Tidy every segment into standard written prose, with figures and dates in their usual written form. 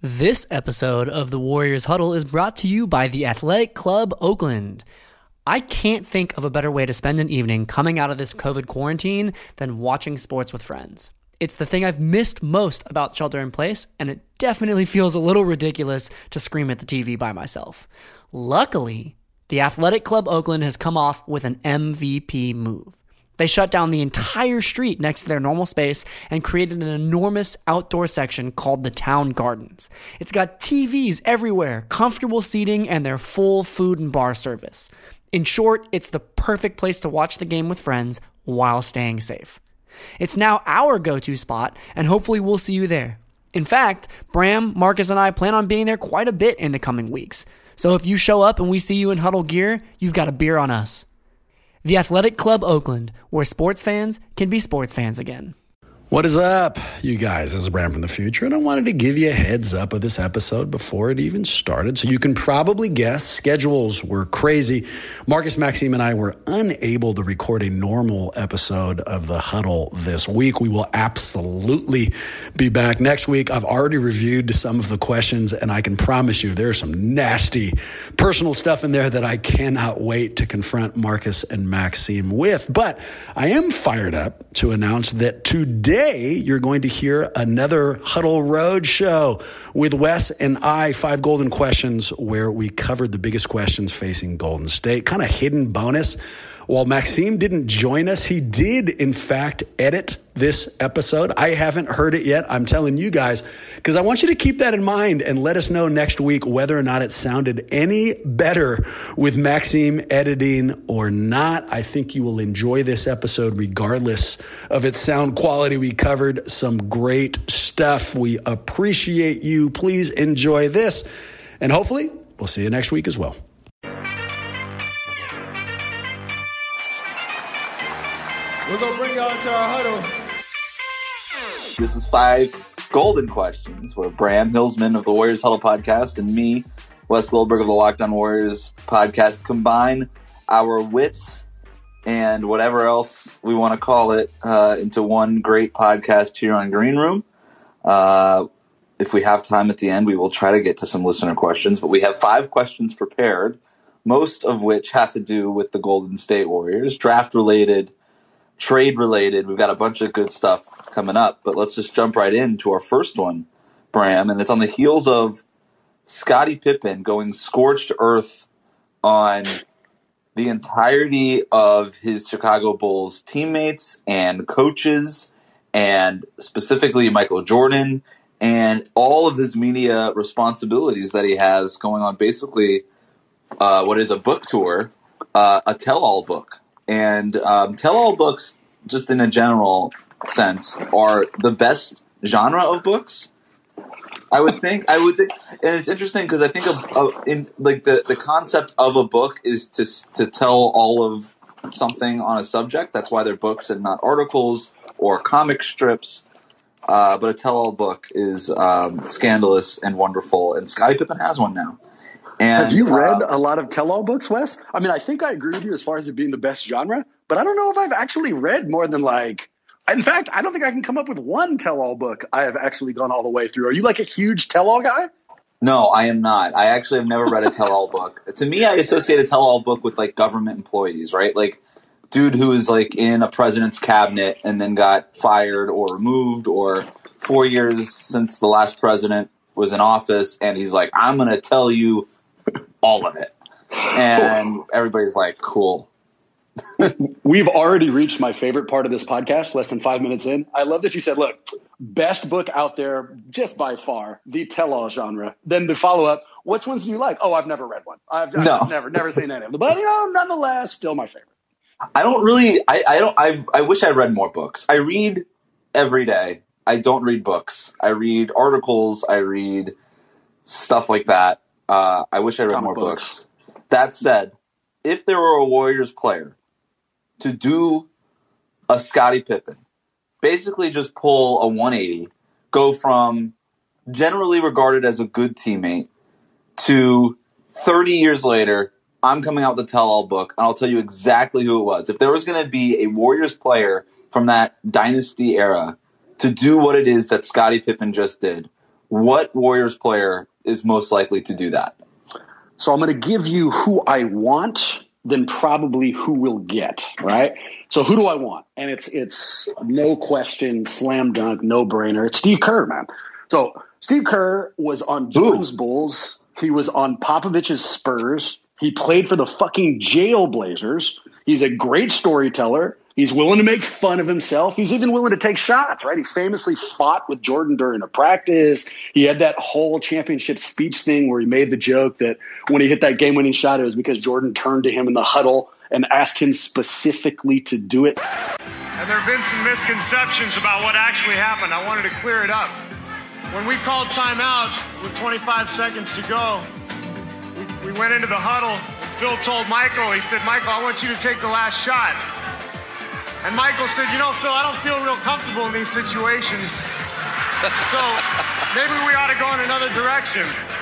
This episode of the Warriors Huddle is brought to you by the Athletic Club Oakland. I can't think of a better way to spend an evening coming out of this COVID quarantine than watching sports with friends. It's the thing I've missed most about shelter in place, and it definitely feels a little ridiculous to scream at the TV by myself. Luckily, the Athletic Club Oakland has come off with an MVP move. They shut down the entire street next to their normal space and created an enormous outdoor section called the Town Gardens. It's got TVs everywhere, comfortable seating, and their full food and bar service. In short, it's the perfect place to watch the game with friends while staying safe. It's now our go-to spot, and hopefully we'll see you there. In fact, Bram, Marcus, and I plan on being there quite a bit in the coming weeks. So if you show up and we see you in huddle gear, you've got a beer on us. The Athletic Club Oakland, where sports fans can be sports fans again. What is up, you guys? This is Bram from the future, and I wanted to give you a heads up of this episode before it even started, so you can probably guess schedules were crazy. Marcus, Maxime, and I were unable to record a normal episode of The Huddle this week. We will absolutely be back next week. I've already reviewed some of the questions, and I can promise you there's some nasty personal stuff in there that I cannot wait to confront Marcus and Maxime with. But I am fired up to announce that today you're going to hear another Huddle Road show with Wes and I, 5 Golden Questions, where we covered the biggest questions facing Golden State. Kind of hidden bonus. While Maxime didn't join us, he did, in fact, edit this episode. I haven't heard it yet. I'm telling you guys, because I want you to keep that in mind and let us know next week whether or not it sounded any better with Maxime editing or not. I think you will enjoy this episode regardless of its sound quality. We covered some great stuff. We appreciate you. Please enjoy this. And hopefully, we'll see you next week as well. We're going to bring y'all into our huddle. This is 5 Golden Questions, where Bram Hillsman of the Warriors Huddle podcast and me, Wes Goldberg of the Locked On Warriors podcast, combine our wits and whatever else we want to call it into one great podcast here on Green Room. If we have time at the end, we will try to get to some listener questions, but we have 5 questions prepared, most of which have to do with the Golden State Warriors, draft-related, trade-related. We've got a bunch of good stuff coming up, but let's just jump right into our first one, Bram, and it's on the heels of Scottie Pippen going scorched earth on the entirety of his Chicago Bulls teammates and coaches, and specifically Michael Jordan, and all of his media responsibilities that he has going on, basically what is a book tour, a tell-all book. And tell-all books, just in a general sense, are the best genre of books. I would think, and it's interesting because I think the concept of a book is to tell all of something on a subject. That's why they're books and not articles or comic strips. But a tell-all book is scandalous and wonderful, and Scottie Pippen has one now. And, have you read a lot of tell-all books, Wes? I mean, I think I agree with you as far as it being the best genre, but I don't know if I've actually read more than in fact, I don't think I can come up with one tell-all book I have actually gone all the way through. Are you like a huge tell-all guy? No, I am not. I actually have never read a tell-all book. To me, I associate a tell-all book with like government employees, right? Like dude who is like in a president's cabinet and then got fired or removed, or 4 years since the last president was in office, and he's like, I'm going to tell you all of it. And everybody's like, cool. We've already reached my favorite part of this podcast, less than 5 minutes in. I love that you said, look, best book out there, just by far, the tell-all genre. Then the follow-up, which ones do you like? Oh, I've never read one. I've never seen any of them. But, nonetheless, still my favorite. I don't really – I wish I read more books. I read every day. I don't read books. I read articles. I read stuff like that. I wish I read more books. That said, if there were a Warriors player to do a Scottie Pippen, basically just pull a 180, go from generally regarded as a good teammate to 30 years later, I'm coming out with a tell-all book, and I'll tell you exactly who it was. If there was going to be a Warriors player from that dynasty era to do what it is that Scottie Pippen just did, what Warriors player is most likely to do that? So I'm going to give you who I want, then probably who we'll get, right? So who do I want? And it's no question, slam dunk, no brainer. It's Steve Kerr, man. So Steve Kerr was on Jordan's Bulls. He was on Popovich's Spurs. He played for the fucking Jailblazers. He's a great storyteller. He's willing to make fun of himself. He's even willing to take shots, right? He famously fought with Jordan during a practice. He had that whole championship speech thing where he made the joke that when he hit that game-winning shot, it was because Jordan turned to him in the huddle and asked him specifically to do it. And there have been some misconceptions about what actually happened. I wanted to clear it up. When we called timeout with 25 seconds to go, we went into the huddle. Phil told Michael, he said, Michael, I want you to take the last shot. And Michael said, you know, Phil, I don't feel real comfortable in these situations. So maybe we ought to go in another direction.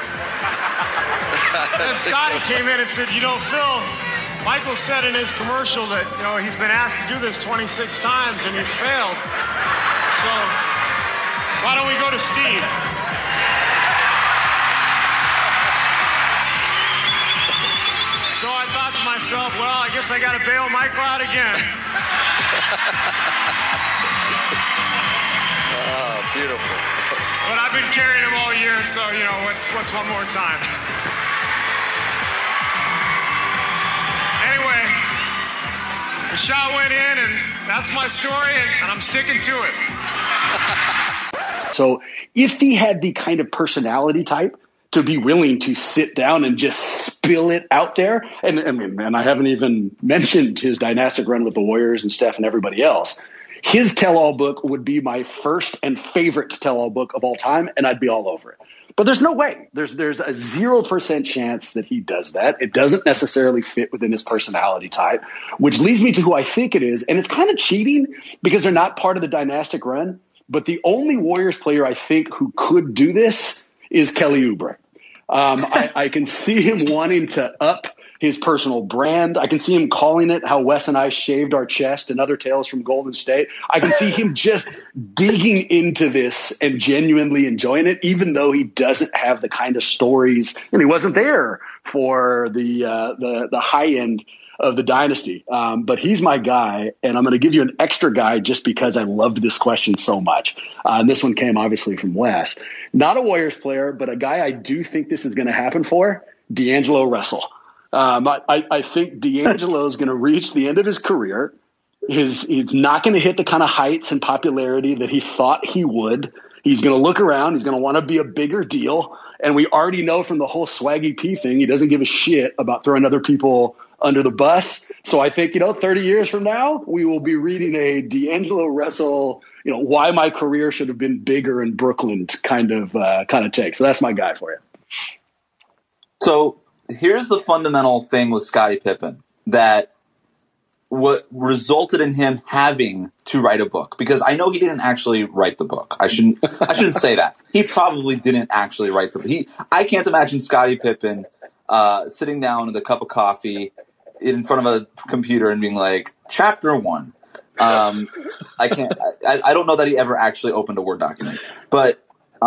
And Scotty came in and said, you know, Phil, Michael said in his commercial that, you know, he's been asked to do this 26 times and he's failed. So why don't we go to Steve? So I thought to myself, well, I guess I got to bail Michael out again. Oh, beautiful. But I've been carrying him all year, so, you know, what's one more time? Anyway, the shot went in, and that's my story, and I'm sticking to it. So if he had the kind of personality type to be willing to sit down and just spill it out there, and I mean, man, I haven't even mentioned his dynastic run with the Warriors and Steph and everybody else. His tell-all book would be my first and favorite tell-all book of all time, and I'd be all over it. But there's no way. There's a 0% chance that he does that. It doesn't necessarily fit within his personality type, which leads me to who I think it is. And it's kind of cheating because they're not part of the dynastic run. But the only Warriors player I think who could do this is Kelly Oubre. I can see him wanting to up his personal brand. I can see him calling it how Wes and I shaved our chest and other tales from Golden State. I can see him just digging into this and genuinely enjoying it, even though he doesn't have the kind of stories, and he wasn't there for the high end of the dynasty. But he's my guy, and I'm going to give you an extra guy just because I loved this question so much. And this one came obviously from Wes. Not a Warriors player, but a guy I do think this is going to happen for, D'Angelo Russell. I think D'Angelo is going to reach the end of his career. He's not going to hit the kind of heights and popularity that he thought he would. He's going to look around. He's going to want to be a bigger deal. And we already know from the whole Swaggy P thing, he doesn't give a shit about throwing other people under the bus. So I think, 30 years from now, we will be reading a D'Angelo Russell, why my career should have been bigger in Brooklyn kind of take. So that's my guy for you. So here's the fundamental thing with Scottie Pippen that what resulted in him having to write a book, because I know he didn't actually write the book. I shouldn't say that. He probably didn't actually write the book. I can't imagine Scottie Pippen sitting down with a cup of coffee in front of a computer and being like, chapter 1. I can't. I don't know that he ever actually opened a Word document, but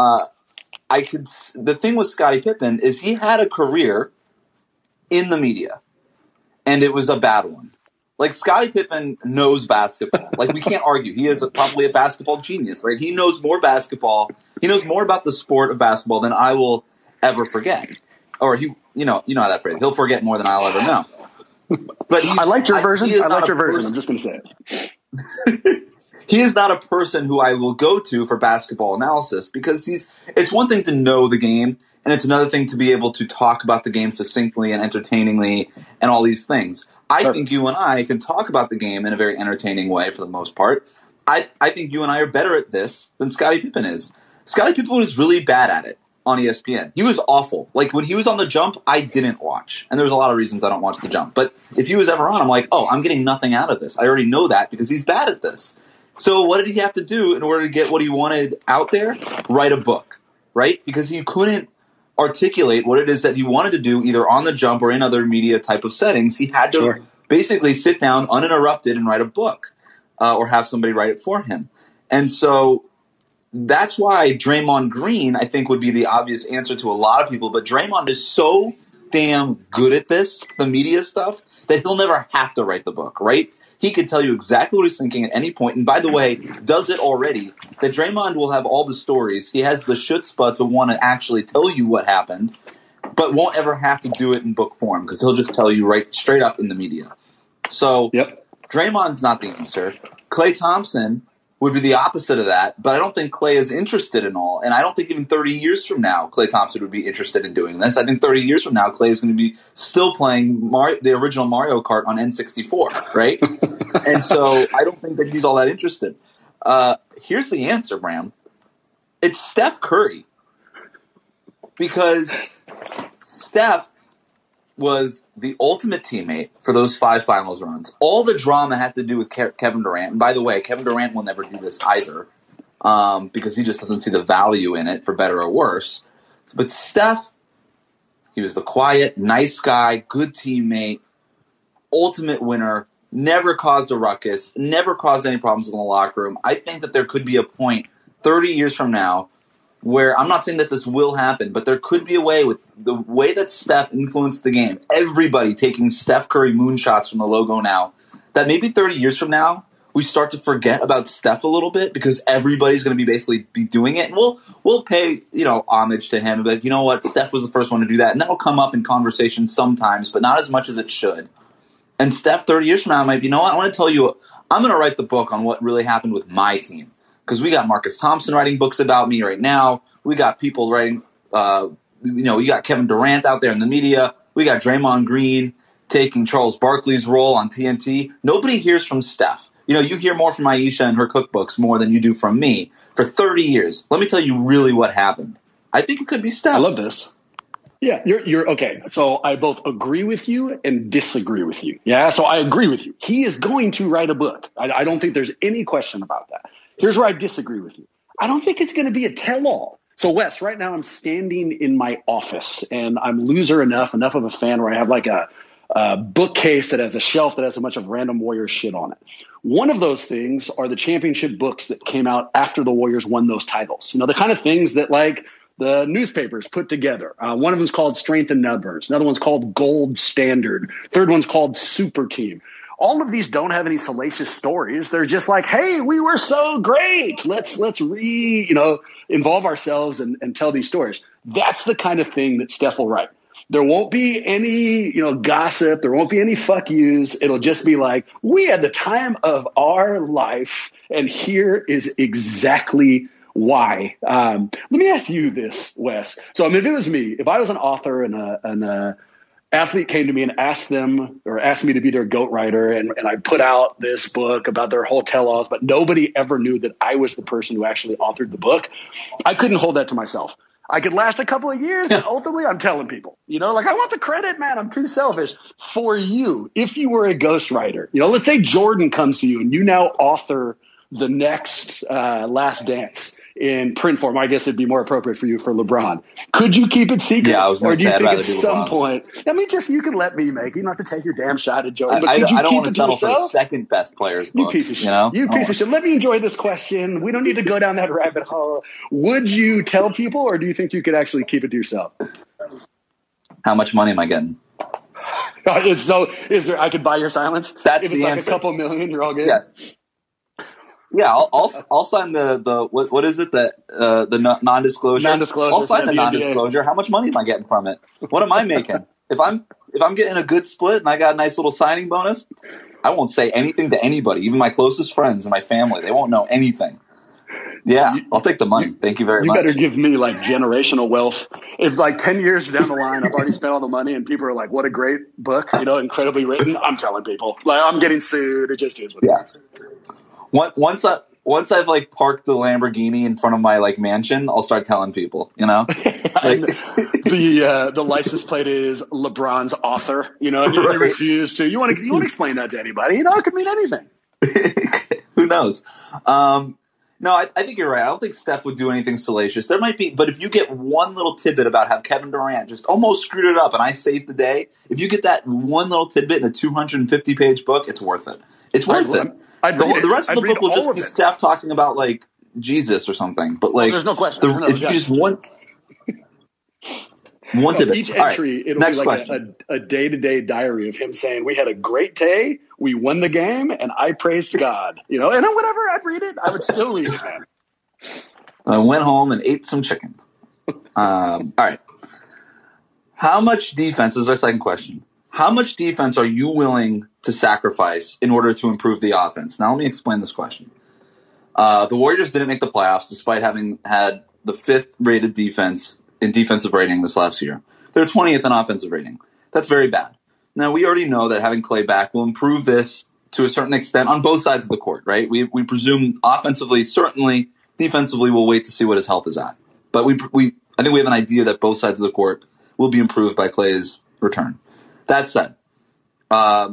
the thing with Scottie Pippen is he had a career in the media, and it was a bad one. Like, Scottie Pippen knows basketball. Like, we can't argue. He is probably a basketball genius, right? He knows more basketball. He knows more about the sport of basketball than I will ever forget. Or you know how that phrase. He'll forget more than I'll ever know. But I liked your version. I'm just going to say it. He is not a person who I will go to for basketball analysis, because it's one thing to know the game, and it's another thing to be able to talk about the game succinctly and entertainingly and all these things. I think you and I can talk about the game in a very entertaining way for the most part. I think you and I are better at this than Scottie Pippen is. Scottie Pippen was really bad at it on ESPN. He was awful. Like, when he was on The Jump, I didn't watch. And there's a lot of reasons I don't watch The Jump. But if he was ever on, I'm like, oh, I'm getting nothing out of this. I already know that because he's bad at this. So what did he have to do in order to get what he wanted out there? Write a book, right? Because he couldn't articulate what it is that he wanted to do either on The Jump or in other media type of settings. He had to basically sit down uninterrupted and write a book or have somebody write it for him. And so that's why Draymond Green, I think, would be the obvious answer to a lot of people. But Draymond is so damn good at this, the media stuff, that he'll never have to write the book, right? He could tell you exactly what he's thinking at any point. And by the way, does it already. That Draymond will have all the stories. He has the chutzpah to want to actually tell you what happened, but won't ever have to do it in book form because he'll just tell you right straight up in the media. So Draymond's not the answer. Klay Thompson would be the opposite of that, but I don't think Klay is interested in all. And I don't think even 30 years from now, Klay Thompson would be interested in doing this. I think 30 years from now, Klay is going to be still playing the original Mario Kart on N64, right? And so I don't think that he's all that interested. Here's the answer, Bram. It's Steph Curry. Because Steph was the ultimate teammate for those 5 finals runs. All the drama had to do with Kevin Durant. And by the way, Kevin Durant will never do this either because he just doesn't see the value in it, for better or worse. But Steph, he was the quiet, nice guy, good teammate, ultimate winner, never caused a ruckus, never caused any problems in the locker room. I think that there could be a point 30 years from now where, I'm not saying that this will happen, but there could be a way with the way that Steph influenced the game, everybody taking Steph Curry moonshots from the logo now, that maybe 30 years from now, we start to forget about Steph a little bit because everybody's going to be basically doing it. And we'll pay, homage to him. But you know what? Steph was the first one to do that. And that'll come up in conversation sometimes, but not as much as it should. And Steph 30 years from now might be, you know what? I want to tell you, I'm going to write the book on what really happened with my team. Because we got Marcus Thompson writing books about me right now. We got people writing, we got Kevin Durant out there in the media. We got Draymond Green taking Charles Barkley's role on TNT. Nobody hears from Steph. You hear more from Aisha and her cookbooks more than you do from me for 30 years. Let me tell you really what happened. I think it could be Steph. I love this. Yeah, you're okay. So I both agree with you and disagree with you. Yeah, so I agree with you. He is going to write a book. I don't think there's any question about that. Here's where I disagree with you. I don't think it's going to be a tell-all. So, Wes, right now I'm standing in my office, and I'm loser enough of a fan where I have like a bookcase that has a shelf that has a bunch of random Warriors shit on it. One of those things are the championship books that came out after the Warriors won those titles. The kind of things that like the newspapers put together. One of them is called Strength in Numbers. Another one's called Gold Standard. Third one's called Super Team. All of these don't have any salacious stories. They're just like, hey, we were so great. Let's involve ourselves and tell these stories. That's the kind of thing that Steph will write. There won't be any, gossip. There won't be any fuck yous. It'll just be like, we had the time of our life, and here is exactly why. Let me ask you this, Wes. So, if it was me, if I was an author and an athlete came to me and asked me to be their GOAT writer, and I put out this book about their whole tell-alls, but nobody ever knew that I was the person who actually authored the book, I couldn't hold that to myself. I could last a couple of years, and ultimately I'm telling people, I want the credit, man. I'm too selfish. For you, if you were a ghostwriter, let's say Jordan comes to you and you now author the next Last Dance in print form. I guess it'd be more appropriate for you for LeBron. Could you keep it secret? Yeah, I was or do you think at LeBron's. some point, you can let me make it. You don't have to take your damn shot at Jordan. But I could you don't keep want it to to settle for the yourself? second best player's book. You piece of shit. You piece of shit. Let me enjoy this question. We don't need to go down that rabbit hole. Would you tell people, or do you think you could actually keep it to yourself? How much money am I getting? So I could buy your silence? That's if it's the like answer. a couple million, you're all good? Yes. Yeah, I'll sign the what is it, the non-disclosure? Non-disclosure. I'll sign the the non-disclosure. How much money am I getting from it? What am I making? If I'm getting a good split and I got a nice little signing bonus, I won't say anything to anybody, even my closest friends and my family. They won't know anything. Yeah, I'll take the money. Thank you very much. You better give me like generational wealth. If like 10 years down the line, I've already spent all the money and people are like, what a great book, incredibly written. I'm telling people. Like, I'm getting sued. It just is what it is. Once I've like parked the Lamborghini in front of my like mansion, I'll start telling people, Like, the license plate is LeBron's author, and you refuse to. You want to explain that to anybody? It could mean anything. Who knows? No, I think you're right. I don't think Steph would do anything salacious. There might be, but if you get one little tidbit about how Kevin Durant just almost screwed it up and I saved the day, if you get that one little tidbit in a 250-page book, it's worth it. It's worth it. I'd read it. The rest of the book will just be Steph talking about like Jesus or something. But like, there's no question. If you just want to each entry, it'll next be like question. a day-to-day diary of him saying, "We had a great day, we won the game, and I praised God." And whatever, I'd read it. I would still read it, man. I went home and ate some chicken. All right. How much defense is our second question? How much defense are you willing to sacrifice in order to improve the offense? Now, let me explain this question. The Warriors didn't make the playoffs despite having had the 5th rated defense in defensive rating this last year. They're 20th in offensive rating. That's very bad. Now, we already know that having Clay back will improve this to a certain extent on both sides of the court, right? We presume offensively, certainly. Defensively, we'll wait to see what his health is at. But I think we have an idea that both sides of the court will be improved by Clay's return. That said, I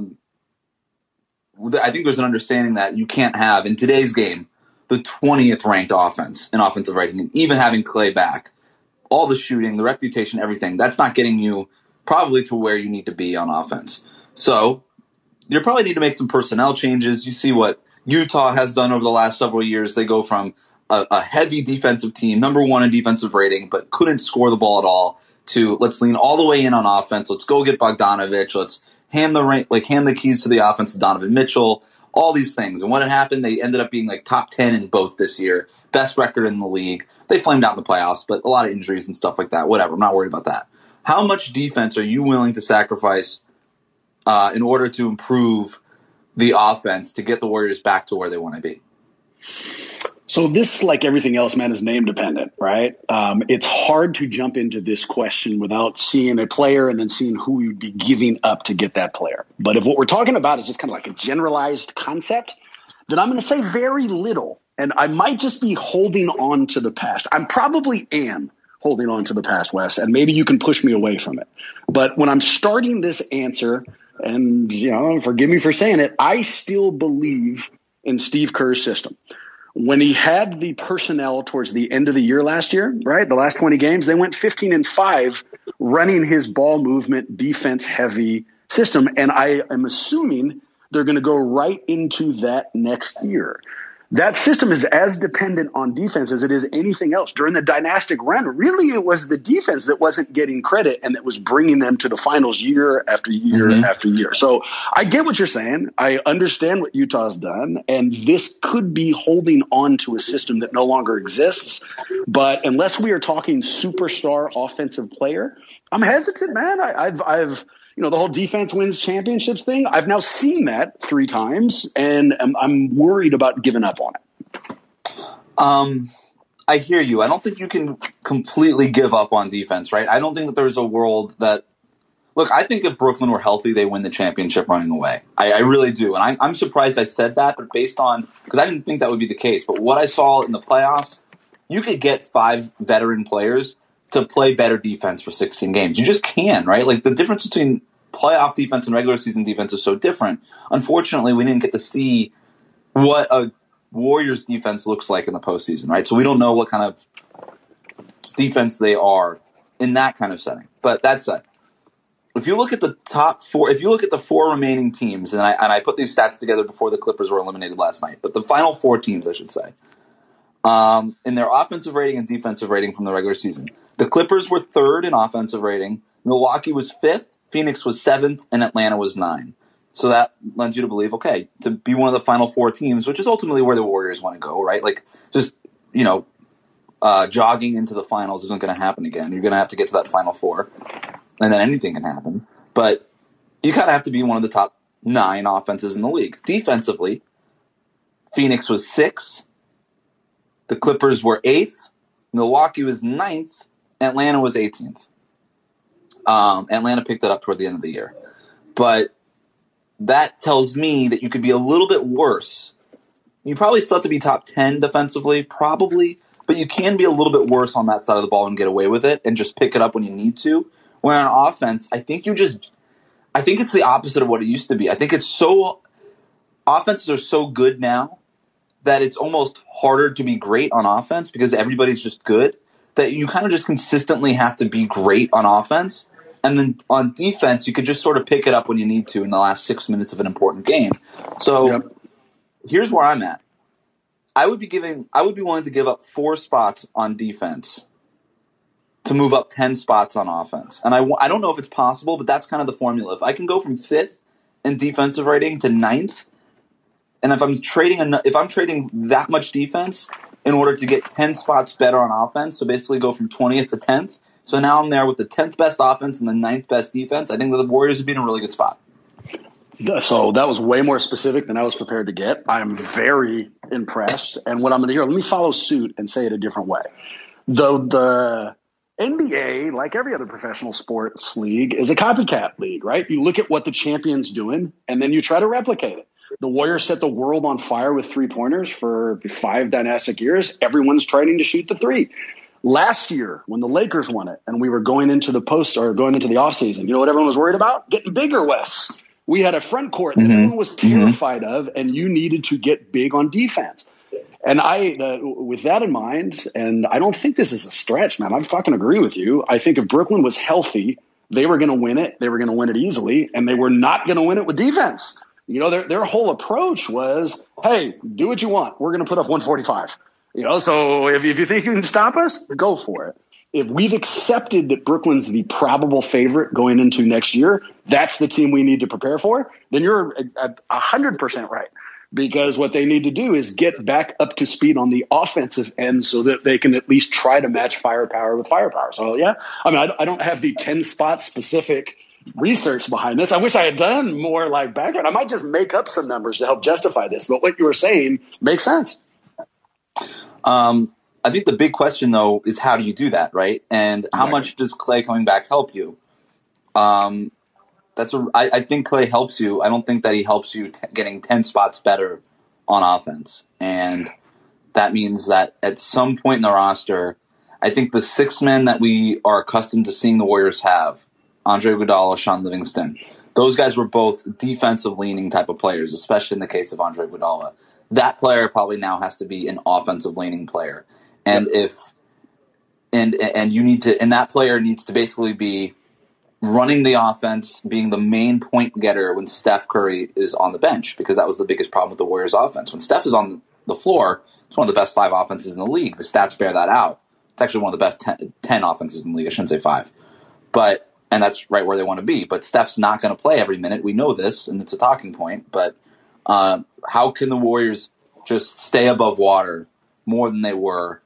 think there's an understanding that you can't have, in today's game, the 20th ranked offense in offensive rating, and even having Clay back, all the shooting, the reputation, everything, that's not getting you probably to where you need to be on offense. So you probably need to make some personnel changes. You see what Utah has done over the last several years. They go from a heavy defensive team, number 1 in defensive rating, but couldn't score the ball at all, to let's lean all the way in on offense. Let's go get Bogdanovich. Let's hand the keys to the offense to Donovan Mitchell. All these things. And when it happened, they ended up being like top 10 in both this year. Best record in the league. They flamed out in the playoffs, but a lot of injuries and stuff like that. Whatever. I'm not worried about that. How much defense are you willing to sacrifice in order to improve the offense to get the Warriors back to where they want to be? So this, like everything else, man, is name dependent, right? It's hard to jump into this question without seeing a player and then seeing who you'd be giving up to get that player. But if what we're talking about is just kind of like a generalized concept, then I'm going to say very little. And I might just be holding on to the past. I probably am holding on to the past, Wes, and maybe you can push me away from it. But when I'm starting this answer, and forgive me for saying it, I still believe in Steve Kerr's system. When he had the personnel towards the end of the year last year, right, the last 20 games, they went 15-5 running his ball movement, defense-heavy system. And I am assuming they're going to go right into that next year. That system is as dependent on defense as it is anything else. During the dynastic run, really it was the defense that wasn't getting credit and that was bringing them to the finals year after year after year. So I get what you're saying. I understand what Utah's done, and this could be holding on to a system that no longer exists. But unless we are talking superstar offensive player, I'm hesitant, man. I've the whole defense wins championships thing, I've now seen that 3 times, and I'm worried about giving up on it. I hear you. I don't think you can completely give up on defense, right? I don't think that there's a world that – look, I think if Brooklyn were healthy, they win the championship running away. I really do. And I'm surprised I said that, but based on – because I didn't think that would be the case. But what I saw in the playoffs, you could get 5 veteran players – to play better defense for 16 games. You just can, right? Like the difference between playoff defense and regular season defense is so different. Unfortunately, we didn't get to see what a Warriors defense looks like in the postseason, right? So we don't know what kind of defense they are in that kind of setting. But that said, if you look at the top 4, if you look at the 4 remaining teams, and I put these stats together before the Clippers were eliminated last night, but the final 4 teams, I should say, in their offensive rating and defensive rating from the regular season. The Clippers were 3rd in offensive rating. Milwaukee was 5th. Phoenix was 7th. And Atlanta was 9th. So that lends you to believe, okay, to be one of the final 4 teams, which is ultimately where the Warriors want to go, right? Like, just, jogging into the finals isn't going to happen again. You're going to have to get to that final 4. And then anything can happen. But you kind of have to be one of the top 9 offenses in the league. Defensively, Phoenix was 6th. The Clippers were 8th. Milwaukee was 9th. Atlanta was 18th. Atlanta picked it up toward the end of the year. But that tells me that you could be a little bit worse. You probably still have to be top 10 defensively, probably, but you can be a little bit worse on that side of the ball and get away with it and just pick it up when you need to. Where on offense, I think it's the opposite of what it used to be. I think offenses are so good now that it's almost harder to be great on offense because everybody's just good, that you kind of just consistently have to be great on offense. And then on defense, you could just sort of pick it up when you need to in the last 6 minutes of an important game. So Here's where I'm at. I would be willing to give up 4 spots on defense to move up 10 spots on offense. And I don't know if it's possible, but that's kind of the formula. If I can go from 5th in defensive rating to 9th, and if I'm trading that much defense in order to get 10 spots better on offense, so basically go from 20th to 10th, so now I'm there with the 10th best offense and the 9th best defense, I think that the Warriors would be in a really good spot. So that was way more specific than I was prepared to get. I am very impressed. And what I'm going to hear, let me follow suit and say it a different way. The NBA, like every other professional sports league, is a copycat league, right? You look at what the champion's doing, and then you try to replicate it. The Warriors set the world on fire with 3-pointers for 5 dynastic years. Everyone's trying to shoot the 3. Last year, when the Lakers won it, and we were going into the offseason, you know what everyone was worried about? Getting bigger, Wes. We had a front court that everyone was terrified of, and you needed to get big on defense. And with that in mind, and I don't think this is a stretch, man. I fucking agree with you. I think if Brooklyn was healthy, they were going to win it. They were going to win it easily, and they were not going to win it with defense. You know, their whole approach was, hey, do what you want. We're going to put up 145. You know, so if you think you can stop us, go for it. If we've accepted that Brooklyn's the probable favorite going into next year, that's the team we need to prepare for, then you're 100% right. Because what they need to do is get back up to speed on the offensive end so that they can at least try to match firepower with firepower. So, yeah, I mean, I don't have the 10-spot specific research behind this. I wish I had done more like background. I might just make up some numbers to help justify this. But what you were saying makes sense. I think the big question, though, is how do you do that, right? And how much does Clay coming back help you? I think Clay helps you. I don't think that he helps you getting 10 spots better on offense. And that means that at some point in the roster, I think the 6 men that we are accustomed to seeing the Warriors have, Andre Iguodala, Sean Livingston, those guys were both defensive-leaning type of players, especially in the case of Andre Iguodala. That player probably now has to be an offensive-leaning player. And that player needs to basically be running the offense, being the main point getter when Steph Curry is on the bench, because that was the biggest problem with the Warriors offense. When Steph is on the floor, it's one of the best 5 offenses in the league. The stats bear that out. It's actually one of the best 10 offenses in the league. I shouldn't say 5. And that's right where they want to be. But Steph's not going to play every minute. We know this, and it's a talking point. But how can the Warriors just stay above water more than they were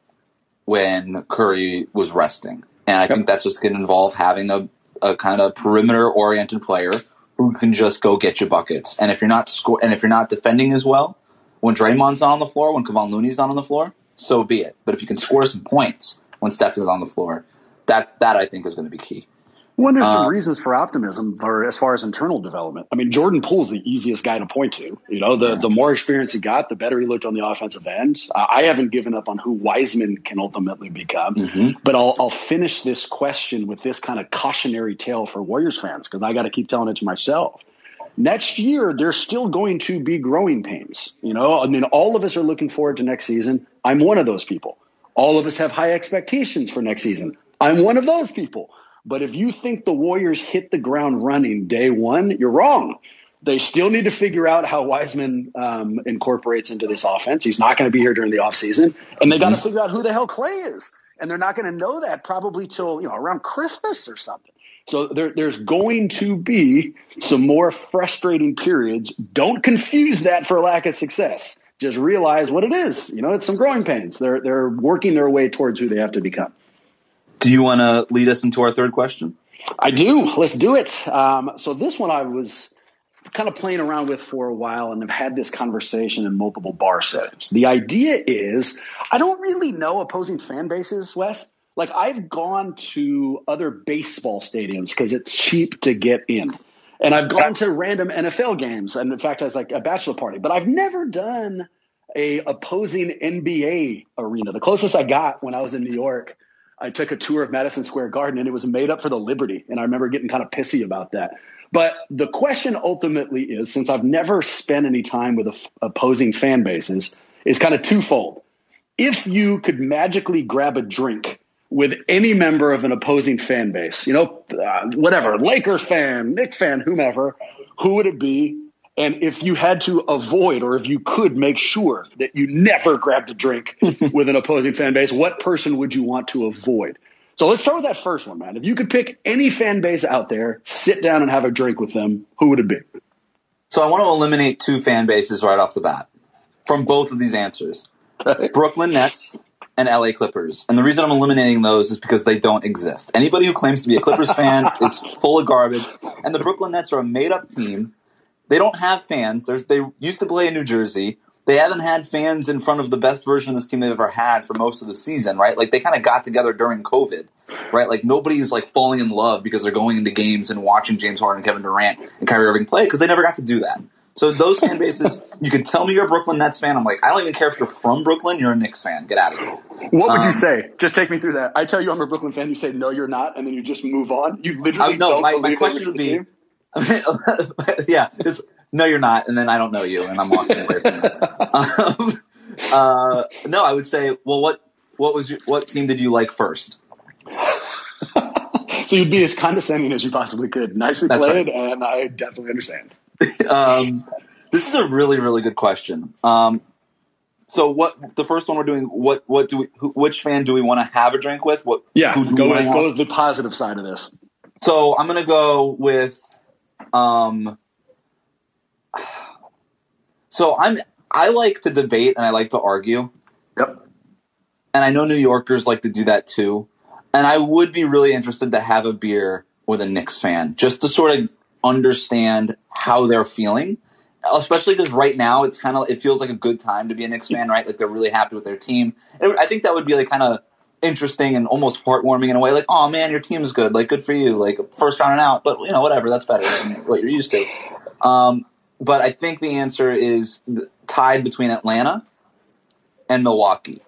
when Curry was resting? And I think that's just going to involve having a kind of perimeter-oriented player who can just go get you buckets. And if you're not defending as well, when Draymond's not on the floor, when Kevon Looney's not on the floor, so be it. But if you can score some points when Steph is on the floor, that I think is going to be key. Well, there's some reasons for optimism as far as internal development. I mean, Jordan Poole's the easiest guy to point to. You know, the more experience he got, the better he looked on the offensive end. I haven't given up on who Wiseman can ultimately become. But I'll finish this question with this kind of cautionary tale for Warriors fans, because I got to keep telling it to myself. Next year, there's still going to be growing pains. You know, I mean, all of us are looking forward to next season. I'm one of those people. All of us have high expectations for next season. I'm one of those people. But if you think the Warriors hit the ground running day one, you're wrong. They still need to figure out how Wiseman incorporates into this offense. He's not going to be here during the offseason. And they got to figure out who the hell Clay is. And they're not going to know that probably till around Christmas or something. So there's going to be some more frustrating periods. Don't confuse that for lack of success. Just realize what it is. You know, it's some growing pains. They're working their way towards who they have to become. Do you want to lead us into our third question? I do. Let's do it. So this one I was kind of playing around with for a while, and have had this conversation in multiple bar settings. The idea is I don't really know opposing fan bases, Wes. Like, I've gone to other baseball stadiums because it's cheap to get in. And I've gone to random NFL games. And in fact, I was like a bachelor party. But I've never done a opposing NBA arena. The closest I got when I was in New York, I took a tour of Madison Square Garden, and it was made up for the Liberty. And I remember getting kind of pissy about that. But the question ultimately is, since I've never spent any time with opposing fan bases, is kind of twofold. If you could magically grab a drink with any member of an opposing fan base, whatever, Lakers fan, Knicks fan, whomever, who would it be? And if you had to avoid, or if you could make sure that you never grabbed a drink with an opposing fan base, what person would you want to avoid? So let's start with that first one, man. If you could pick any fan base out there, sit down and have a drink with them, who would it be? So I want to eliminate 2 fan bases right off the bat from both of these answers. Brooklyn Nets and LA Clippers. And the reason I'm eliminating those is because they don't exist. Anybody who claims to be a Clippers fan is full of garbage. And the Brooklyn Nets are a made-up team. They don't have fans. They used to play in New Jersey. They haven't had fans in front of the best version of this team they've ever had for most of the season, right? Like, they kind of got together during COVID, right? Like, nobody's, like, falling in love because they're going into games and watching James Harden, Kevin Durant, and Kyrie Irving play because they never got to do that. So those fan bases, you can tell me you're a Brooklyn Nets fan. I'm like, I don't even care if you're from Brooklyn. You're a Knicks fan. Get out of here. What would you say? Just take me through that. I tell you I'm a Brooklyn fan. You say, no, you're not. And then you just move on. You literally don't believe my question would be, yeah, it's, no, you're not. And then I don't know you. And I'm walking away from this. No, I would say, well, what team did you like first? So you'd be as condescending as you possibly could. Nicely That's played, right. and I definitely understand. This is a really, really good question. So what the first one we're doing? Which fan do we want to have a drink with? Go with the positive side of this. So I'm gonna go with. So I like to debate and I like to argue. Yep. And I know New Yorkers like to do that too. And I would be really interested to have a beer with a Knicks fan just to sort of understand how they're feeling, especially because right now it feels like a good time to be a Knicks fan, right? Like they're really happy with their team. I think that would be like kind of interesting and almost heartwarming in a way. Like, oh man, your team's good. Like, good for you. Like, first round and out, but you know, whatever. That's better than what you're used to. But I think the answer is tied between Atlanta and Milwaukee.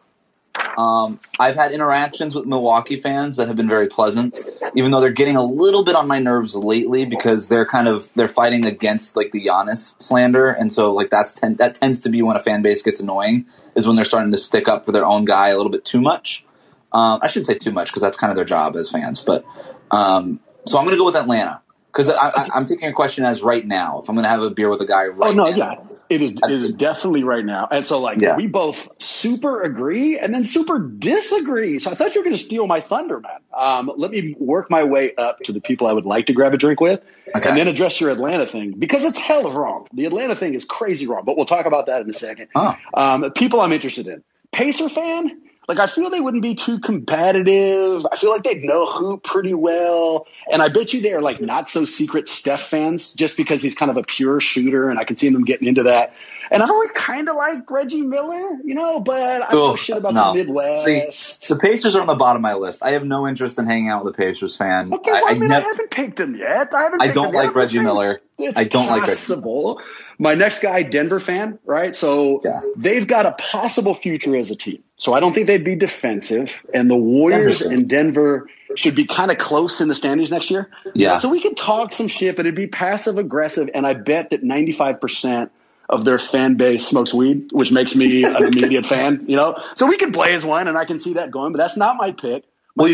I've had interactions with Milwaukee fans that have been very pleasant, even though they're getting a little bit on my nerves lately because they're fighting against like the Giannis slander, and so like that tends to be when a fan base gets annoying, is when they're starting to stick up for their own guy a little bit too much. I shouldn't say too much because that's kind of their job as fans, but so I'm going to go with Atlanta because I'm taking a question as right now. If I'm going to have a beer with a guy right now. Yeah. It is definitely right now. And so, we both super agree and then super disagree. So I thought you were going to steal my thunder, man. Let me work my way up to the people I would like to grab a drink with and then address your Atlanta thing because it's hell of wrong. The Atlanta thing is crazy wrong, but we'll talk about that in a second. People I'm interested in. Pacer fan? Like, I feel they wouldn't be too competitive. I feel like they'd know Hoop pretty well. And I bet you they're, not so secret Steph fans just because he's kind of a pure shooter, and I can see them getting into that. And I've always kind of liked Reggie Miller, but I know shit about the Midwest. See, the Pacers are on the bottom of my list. I have no interest in hanging out with a Pacers fan. Okay, I haven't picked him yet. I don't like Reggie Miller. I don't like Reggie Miller. My next guy, Denver fan, right? So they've got a possible future as a team. So I don't think they'd be defensive. And the Warriors and Denver should be kind of close in the standings next year. Yeah. So we could talk some shit, but it'd be passive aggressive. And I bet that 95% of their fan base smokes weed, which makes me an immediate fan, So we can play as one, and I can see that going, but that's not my pick. You're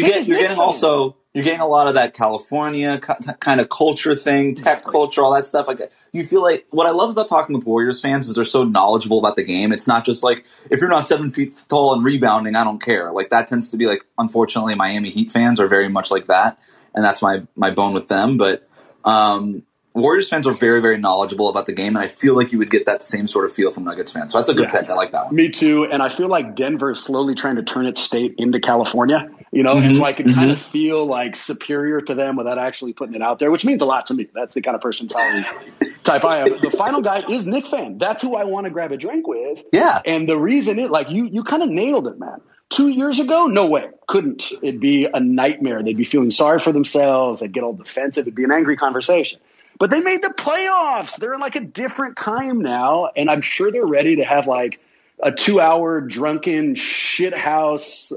getting a lot of that California kind of culture thing, tech culture, all that stuff. Like, you feel like what I love about talking with Warriors fans is they're so knowledgeable about the game. It's not just like, if you're not 7 feet tall and rebounding, I don't care. Like, that tends to be like, unfortunately, Miami Heat fans are very much like that, and that's my bone with them. But Warriors fans are very, very knowledgeable about the game, and I feel like you would get that same sort of feel from Nuggets fans. So that's a good pick. I like that one. Me too. And I feel like Denver is slowly trying to turn its state into California, and so I can kind of feel like superior to them without actually putting it out there, which means a lot to me. That's the kind of personality type I am. The final guy is Knick fan. That's who I want to grab a drink with. Yeah. And the reason is, you kind of nailed it, man. 2 years ago, no way. Couldn't. It'd be a nightmare. They'd be feeling sorry for themselves. They'd get all defensive. It'd be an angry conversation. But they made the playoffs. They're in a different time now, and I'm sure they're ready to have a 2-hour drunken shithouse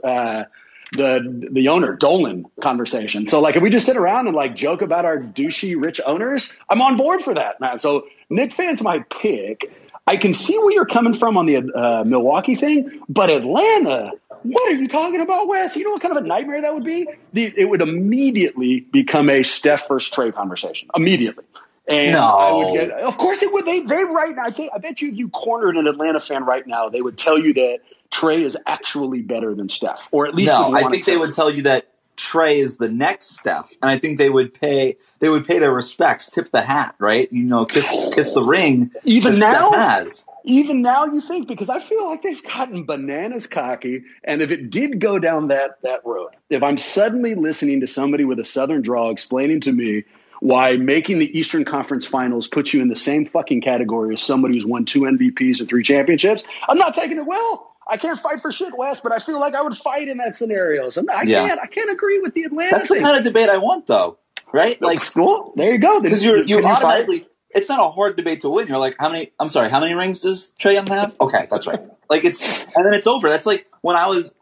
the owner Dolan conversation. So if we just sit around and joke about our douchey rich owners, I'm on board for that, man. So Knick fans my pick. I can see where you're coming from on the Milwaukee thing, but Atlanta. What are you talking about, Wes? You know what kind of a nightmare that would be? It would immediately become a Steph versus Trey conversation. Immediately. And No. I would get, of course it would. They right now, I bet you if you cornered an Atlanta fan right now, they would tell you that Trae is actually better than Steph, or at least No, I think they would tell you that Trae is the next Steph, and I think they would pay their respects, tip the hat, right? Kiss the ring. Even that now, Steph has. Even now, you think, because I feel like they've gotten bananas cocky, and if it did go down that road, if I'm suddenly listening to somebody with a Southern drawl explaining to me why making the Eastern Conference Finals puts you in the same fucking category as somebody who's won 2 MVPs and 3 championships, I'm not taking it well. I can't fight for shit, Wes, but I feel like I would fight in that scenario. So I can't agree with the Atlanta That's the thing. kind of debate I want, though, right? Like, cool. There you go. Because you automatically, it's not a hard debate to win. You're like, how many rings does Trae Young have? Okay, that's right. Like and then it's over. That's like when I was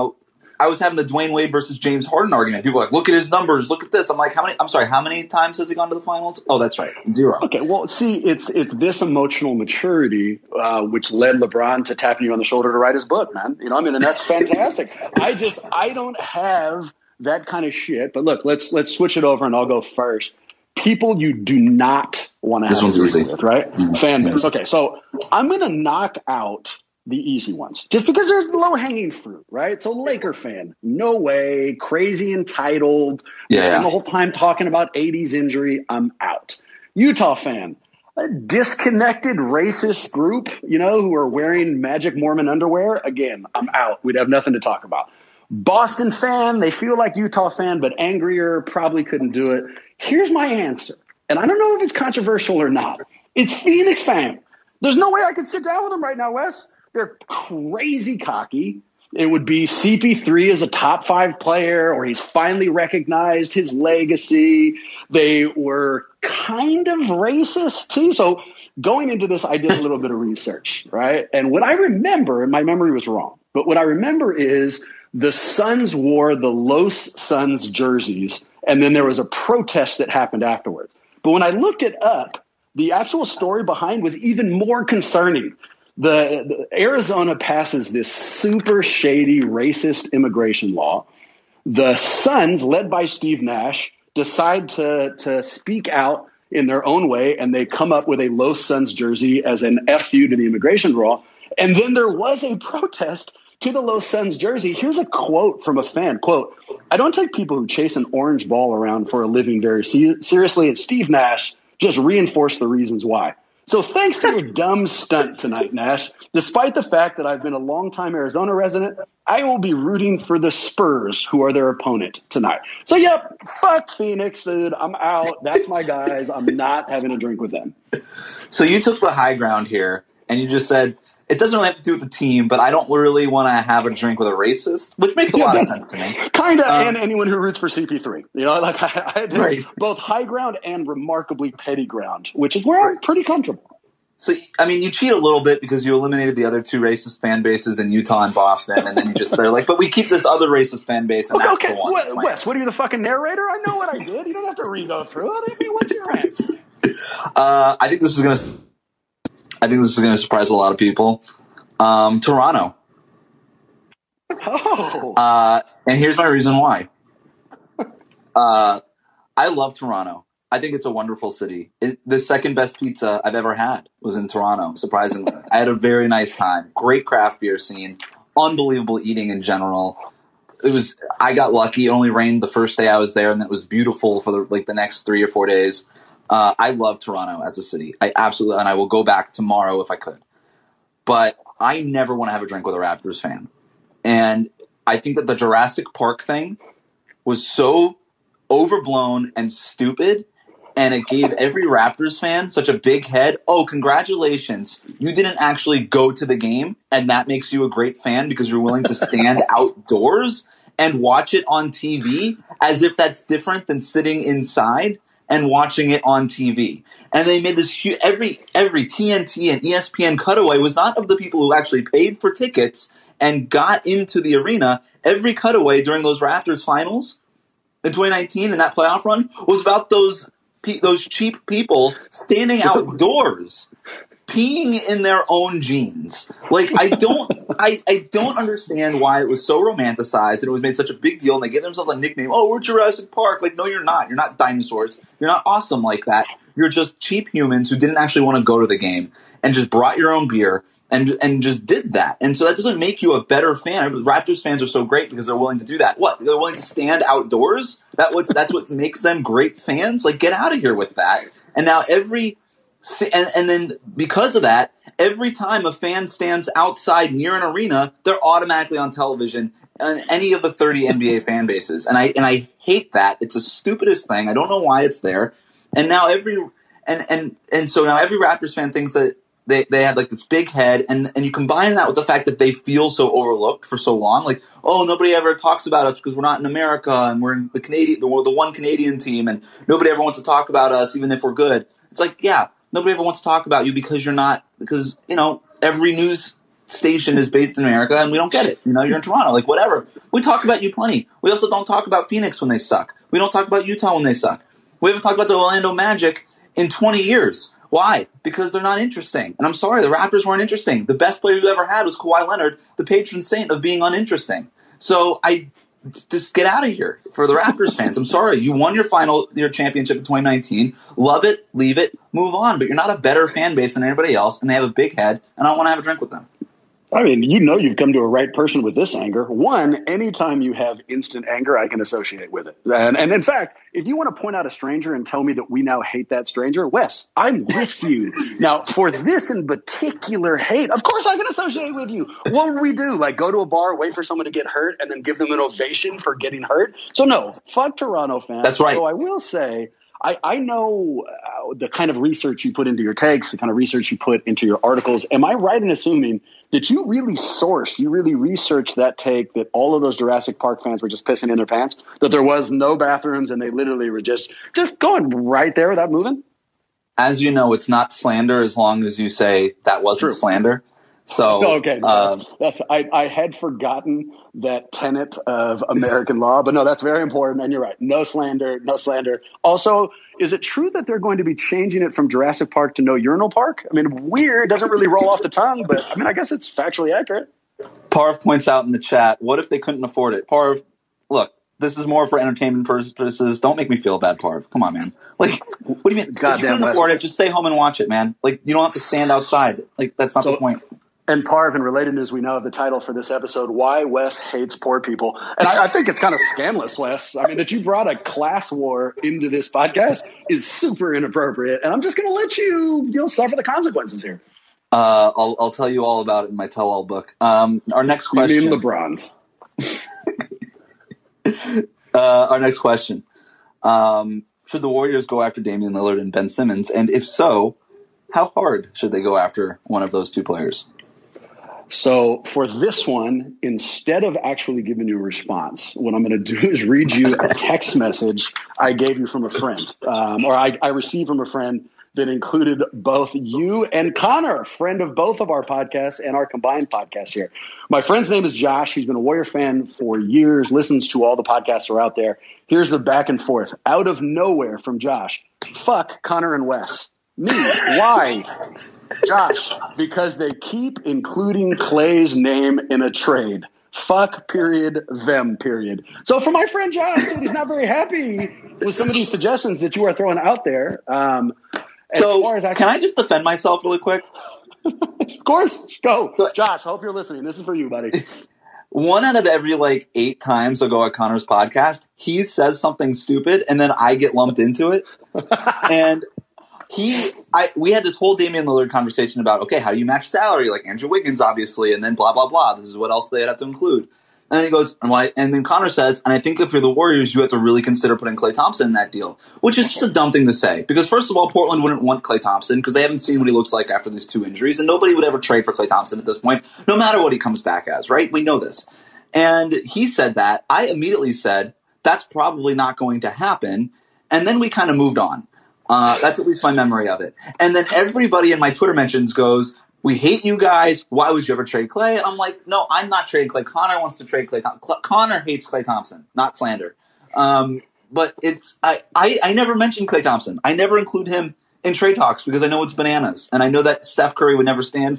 having the Dwayne Wade versus James Harden argument. People are like, look at his numbers, look at this. I'm like, how many times has he gone to the finals? Oh, that's right, 0. Okay, well, see, it's this emotional maturity which led LeBron to tapping you on the shoulder to write his book, man. And that's fantastic. I don't have that kind of shit. But look, let's switch it over, and I'll go first. People you do not want to have one's easy with, right? Mm-hmm. Fan base. Okay, so I'm going to knock out the easy ones just because they're low-hanging fruit, right? So Laker fan, no way, crazy entitled, spend the whole time talking about 80s injury, I'm out. Utah fan, a disconnected racist group, who are wearing Magic Mormon underwear, again, I'm out. We'd have nothing to talk about. Boston fan, they feel like Utah fan, but angrier, probably couldn't do it. Here's my answer, and I don't know if it's controversial or not. It's Phoenix fan. There's no way I could sit down with them right now, Wes. They're crazy cocky. It would be CP3 as a top 5 player, or he's finally recognized his legacy. They were kind of racist too. So going into this, I did a little bit of research, right? And what I remember, and my memory was wrong, but what I remember is the Suns wore the Los Suns jerseys, and then there was a protest that happened afterwards. But when I looked it up, the actual story behind was even more concerning. The Arizona passes this super shady racist immigration law. The Suns, led by Steve Nash, decide to speak out in their own way, and they come up with a Los Suns jersey as an FU to the immigration law. And then there was a protest to the Los Suns jersey. Here's a quote from a fan. Quote, "I don't take people who chase an orange ball around for a living very seriously, and Steve Nash just reinforced the reasons why. So thanks to your dumb stunt tonight, Nash, despite the fact that I've been a longtime Arizona resident, I will be rooting for the Spurs, who are their opponent tonight." So, yep, fuck Phoenix, dude. I'm out. That's my guys. I'm not having a drink with them. So you took the high ground here, and you just said, it doesn't really have to do with the team, but I don't really want to have a drink with a racist, which makes a lot of sense to me. Kind of, and anyone who roots for CP3. I did right. both high ground and remarkably petty ground, which is where I'm pretty comfortable. So, you cheat a little bit because you eliminated the other 2 racist fan bases in Utah and Boston, and then you just they're like, but we keep this other racist fan base, and that's the one. Wes, what are you, the fucking narrator? I know what I did. You don't have to re-go through it. What's your answer? I think this is going to surprise a lot of people. Toronto. Oh. And here's my reason why. I love Toronto. I think it's a wonderful city. The second best pizza I've ever had was in Toronto, surprisingly. I had a very nice time. Great craft beer scene. Unbelievable eating in general. I got lucky. It only rained the first day I was there, and it was beautiful for the next 3 or 4 days. I love Toronto as a city. I absolutely, and I will go back tomorrow if I could. But I never want to have a drink with a Raptors fan. And I think that the Jurassic Park thing was so overblown and stupid, and it gave every Raptors fan such a big head. Oh, congratulations. You didn't actually go to the game, and that makes you a great fan because you're willing to stand outdoors and watch it on TV, as if that's different than sitting inside and watching it on TV. And they made this huge, every TNT and ESPN cutaway was not of the people who actually paid for tickets and got into the arena. Every cutaway during those Raptors finals in 2019 and that playoff run was about those cheap people standing outdoors, peeing in their own jeans. Like, I don't I don't understand why it was so romanticized and it was made such a big deal and they gave themselves a nickname. Oh, we're Jurassic Park. Like, no, you're not. You're not dinosaurs. You're not awesome like that. You're just cheap humans who didn't actually want to go to the game and just brought your own beer and just did that. And so that doesn't make you a better fan. Raptors fans are so great because they're willing to do that. What? They're willing to stand outdoors? That's what makes them great fans? Like, get out of here with that. And now and then because of that, every time a fan stands outside near an arena, they're automatically on television on any of the 30 NBA fan bases. And I hate that. It's the stupidest thing. I don't know why it's there. And now so now every Raptors fan thinks that they have like this big head, and you combine that with the fact that they feel so overlooked for so long. Like, oh, nobody ever talks about us because we're not in America and we're in the one Canadian team, and nobody ever wants to talk about us even if we're good. It's like, yeah, nobody ever wants to talk about you because every news station is based in America and we don't get it. You're in Toronto, like whatever. We talk about you plenty. We also don't talk about Phoenix when they suck. We don't talk about Utah when they suck. We haven't talked about the Orlando Magic in 20 years. Why? Because they're not interesting. And I'm sorry, the Raptors weren't interesting. The best player you ever had was Kawhi Leonard, the patron saint of being uninteresting. So I just get out of here for the Raptors fans. I'm sorry. You won your championship in 2019. Love it, leave it, move on. But you're not a better fan base than anybody else, and they have a big head, and I don't want to have a drink with them. I mean, you've come to a right person with this anger. One, anytime you have instant anger, I can associate with it. And in fact, if you want to point out a stranger and tell me that we now hate that stranger, Wes, I'm with you. Now, for this in particular hate, of course I can associate with you. What would we do? Like go to a bar, wait for someone to get hurt, and then give them an ovation for getting hurt? So no, fuck Toronto fans. That's right. So I will say, I know the kind of research you put into your takes, the kind of research you put into your articles. Am I right in assuming that you really researched that take that all of those Jurassic Park fans were just pissing in their pants, that there was no bathrooms and they literally were just going right there without moving? As you know, it's not slander as long as you say that wasn't slander. So okay, I had forgotten that tenet of American law, but no, that's very important. And you're right. No slander, no slander. Also, is it true that they're going to be changing it from Jurassic Park to No Urinal Park? I mean, weird, doesn't really roll off the tongue, but I mean, I guess it's factually accurate. Parv points out in the chat, what if they couldn't afford it? Parv, look, this is more for entertainment purposes. Don't make me feel bad, Parv. Come on, man. Like, what do you mean? If you couldn't afford it, just stay home and watch it, man. Like, you don't have to stand outside. Like, that's not the point. And Parv, in related news, we now have the title for this episode, Why Wes Hates Poor People. And I think it's kind of scandalous, Wes. I mean, that you brought a class war into this podcast is super inappropriate. And I'm just going to let you suffer the consequences here. I'll tell you all about it in my tell-all book. Our next question. You mean LeBron's. Our next question. Should the Warriors go after Damian Lillard and Ben Simmons? And if so, how hard should they go after one of those two players? So for this one, instead of actually giving you a response, what I'm going to do is read you a text message I gave you from a friend, or I received from a friend that included both you and Connor, a friend of both of our podcasts and our combined podcast here. My friend's name is Josh. He's been a Warrior fan for years, listens to all the podcasts that are out there. Here's the back and forth. Out of nowhere from Josh. Fuck Connor and Wes. Me. Why? Josh, because they keep including Clay's name in a trade. Fuck, period, them, period. So for my friend Josh, dude, he's not very happy with some of these suggestions that you are throwing out there. Can I just defend myself really quick? Of course. Go. Josh, hope you're listening. This is for you, buddy. 1 out of every 8 times I go at Connor's podcast, he says something stupid and then I get lumped into it. And we had this whole Damian Lillard conversation about, okay, how do you match salary? Like Andrew Wiggins, obviously, and then blah, blah, blah. This is what else they'd have to include. And then he goes, and then Connor says, and I think if you're the Warriors, you have to really consider putting Klay Thompson in that deal, which is just a dumb thing to say. Because first of all, Portland wouldn't want Klay Thompson because they haven't seen what he looks like after these 2 injuries, and nobody would ever trade for Klay Thompson at this point, no matter what he comes back as, right? We know this. And he said that. I immediately said, that's probably not going to happen. And then we kind of moved on. That's at least my memory of it. And then everybody in my Twitter mentions goes, we hate you guys. Why would you ever trade Klay? I'm like, no, I'm not trading Klay. Connor wants to trade Klay Thompson. Connor hates Klay Thompson, not slander. But I never mentioned Klay Thompson. I never include him in trade talks because I know it's bananas. And I know that Steph Curry would never stand for it.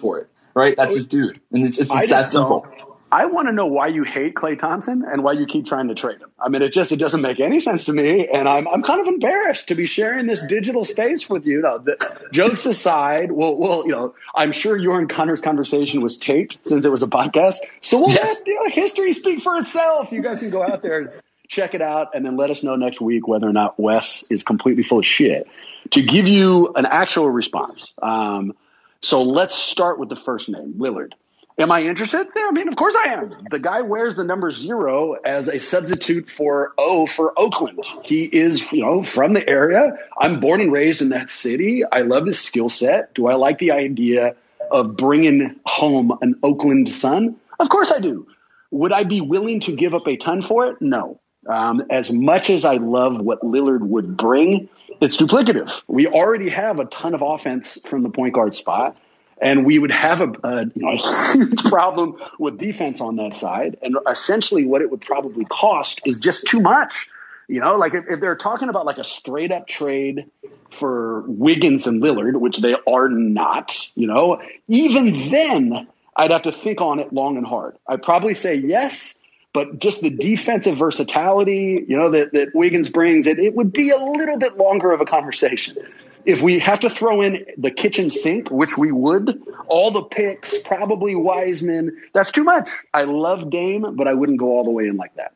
right? That's his dude. And it's that simple. I want to know why you hate Klay Thompson and why you keep trying to trade him. I mean, it doesn't make any sense to me, and I'm kind of embarrassed to be sharing this digital space with you. Jokes aside, well, I'm sure your and Connor's conversation was taped since it was a podcast, so we'll let history speak for itself. You guys can go out there and check it out, and then let us know next week whether or not Wes is completely full of shit. To give you an actual response, so let's start with the first name, Lillard. Am I interested? Yeah, I mean, of course I am. The guy wears the number 0 as a substitute for Oakland. He is, from the area. I'm born and raised in that city. I love his skill set. Do I like the idea of bringing home an Oakland Sun? Of course I do. Would I be willing to give up a ton for it? No. As much as I love what Lillard would bring, it's duplicative. We already have a ton of offense from the point guard spot. And we would have a huge problem with defense on that side. And essentially what it would probably cost is just too much. Like if they're talking about like a straight up trade for Wiggins and Lillard, which they are not, even then I'd have to think on it long and hard. I'd probably say yes, but just the defensive versatility, that Wiggins brings, it would be a little bit longer of a conversation. If we have to throw in the kitchen sink, which we would, all the picks, probably Wiseman, that's too much. I love Dame, but I wouldn't go all the way in like that.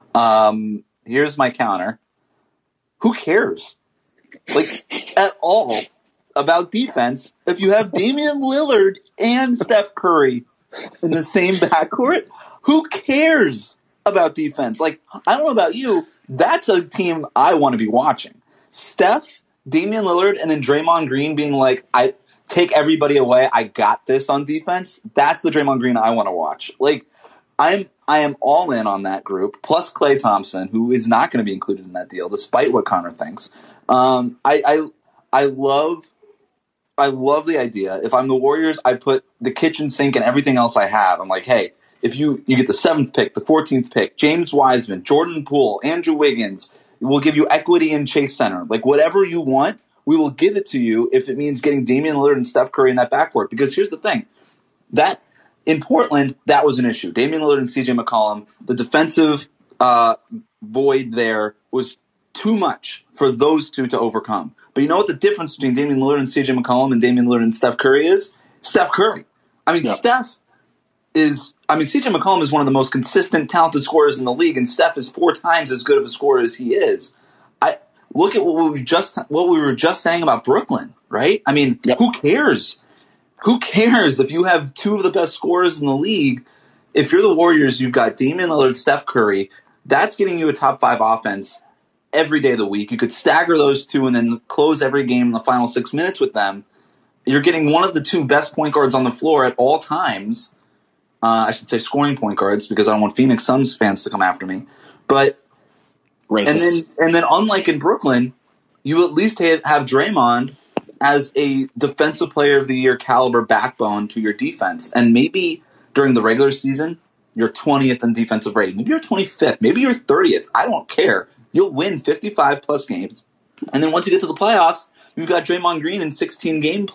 Here's my counter. Who cares? At all about defense if you have Damian Lillard and Steph Curry in the same backcourt? Who cares about defense? I don't know about you. That's a team I want to be watching. Steph, Damian Lillard, and then Draymond Green being like, I take everybody away. I got this on defense. That's the Draymond Green I want to watch. I am all in on that group, plus Klay Thompson, who is not going to be included in that deal, despite what Connor thinks. I love the idea. If I'm the Warriors, I put the kitchen sink and everything else I have. I'm like, hey, if you get the 7th pick, the 14th pick, James Wiseman, Jordan Poole, Andrew Wiggins, we'll give you equity in Chase Center. Whatever you want, we will give it to you if it means getting Damian Lillard and Steph Curry in that backcourt. Because here's the thing. That in Portland, that was an issue. Damian Lillard and CJ McCollum, the defensive void there was too much for those two to overcome. But you know what the difference between Damian Lillard and CJ McCollum and Damian Lillard and Steph Curry is? Steph Curry. CJ McCollum is one of the most consistent, talented scorers in the league, and Steph is 4 times as good of a scorer as he is. Look at what we were just saying about Brooklyn, right? I mean, Who cares? Who cares if you have 2 of the best scorers in the league? If you're the Warriors, you've got Damian Lillard, Steph Curry. That's getting you a top 5 offense every day of the week. You could stagger those 2 and then close every game in the final 6 minutes with them. You're getting one of the 2 best point guards on the floor at all times. I should say scoring point guards because I don't want Phoenix Suns fans to come after me. But racist. And then unlike in Brooklyn, you at least have Draymond as a defensive player of the year caliber backbone to your defense. And maybe during the regular season, you're 20th in defensive rating. Maybe you're 25th. Maybe you're 30th. I don't care. You'll win 55-plus games. And then once you get to the playoffs, you've got Draymond Green in 16-game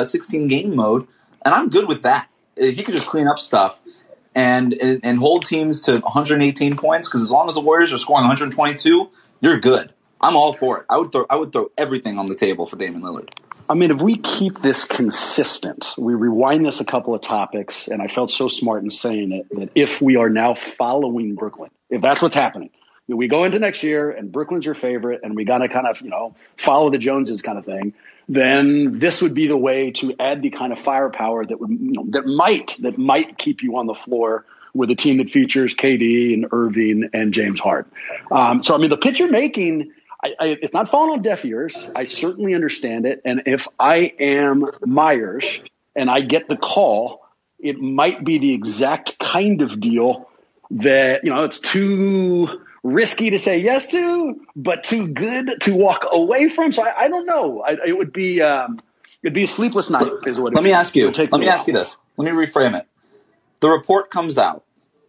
mode. And I'm good with that. He could just clean up stuff and hold teams to 118 points because as long as the Warriors are scoring 122, you're good. I'm all for it. I would throw everything on the table for Damian Lillard. I mean, if we keep this consistent, we rewind this a couple of topics, and I felt so smart in saying it, that if we are now following Brooklyn, if that's what's happening, we go into next year and Brooklyn's your favorite and we got to kind of, follow the Joneses kind of thing, then this would be the way to add the kind of firepower that would, that might keep you on the floor with a team that features KD and Irving and James Harden. So, I mean, the pitch you're making, it's not falling on deaf ears. I certainly understand it. And if I am Myers and I get the call, it might be the exact kind of deal that, it's too risky to say yes to, but too good to walk away from. So I don't know. It'd be a sleepless night is what it would. Let me ask you this. Let me reframe it. The report comes out.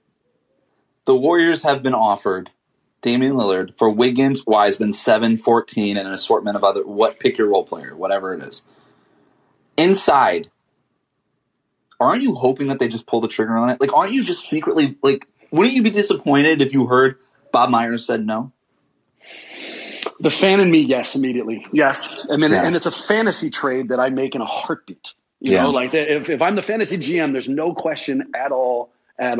The Warriors have been offered Damian Lillard for Wiggins, Wiseman, 7, 14, and an assortment of other pick your role player, whatever it is. Inside aren't you hoping that they just pull the trigger on it? Like, aren't you just secretly, like, wouldn't you be disappointed if you heard Bob Myers said no? The fan in me, yes, immediately. Yes. I mean, and it's a fantasy trade that I make in a heartbeat. You know, like if I'm the fantasy GM, there's no question at all.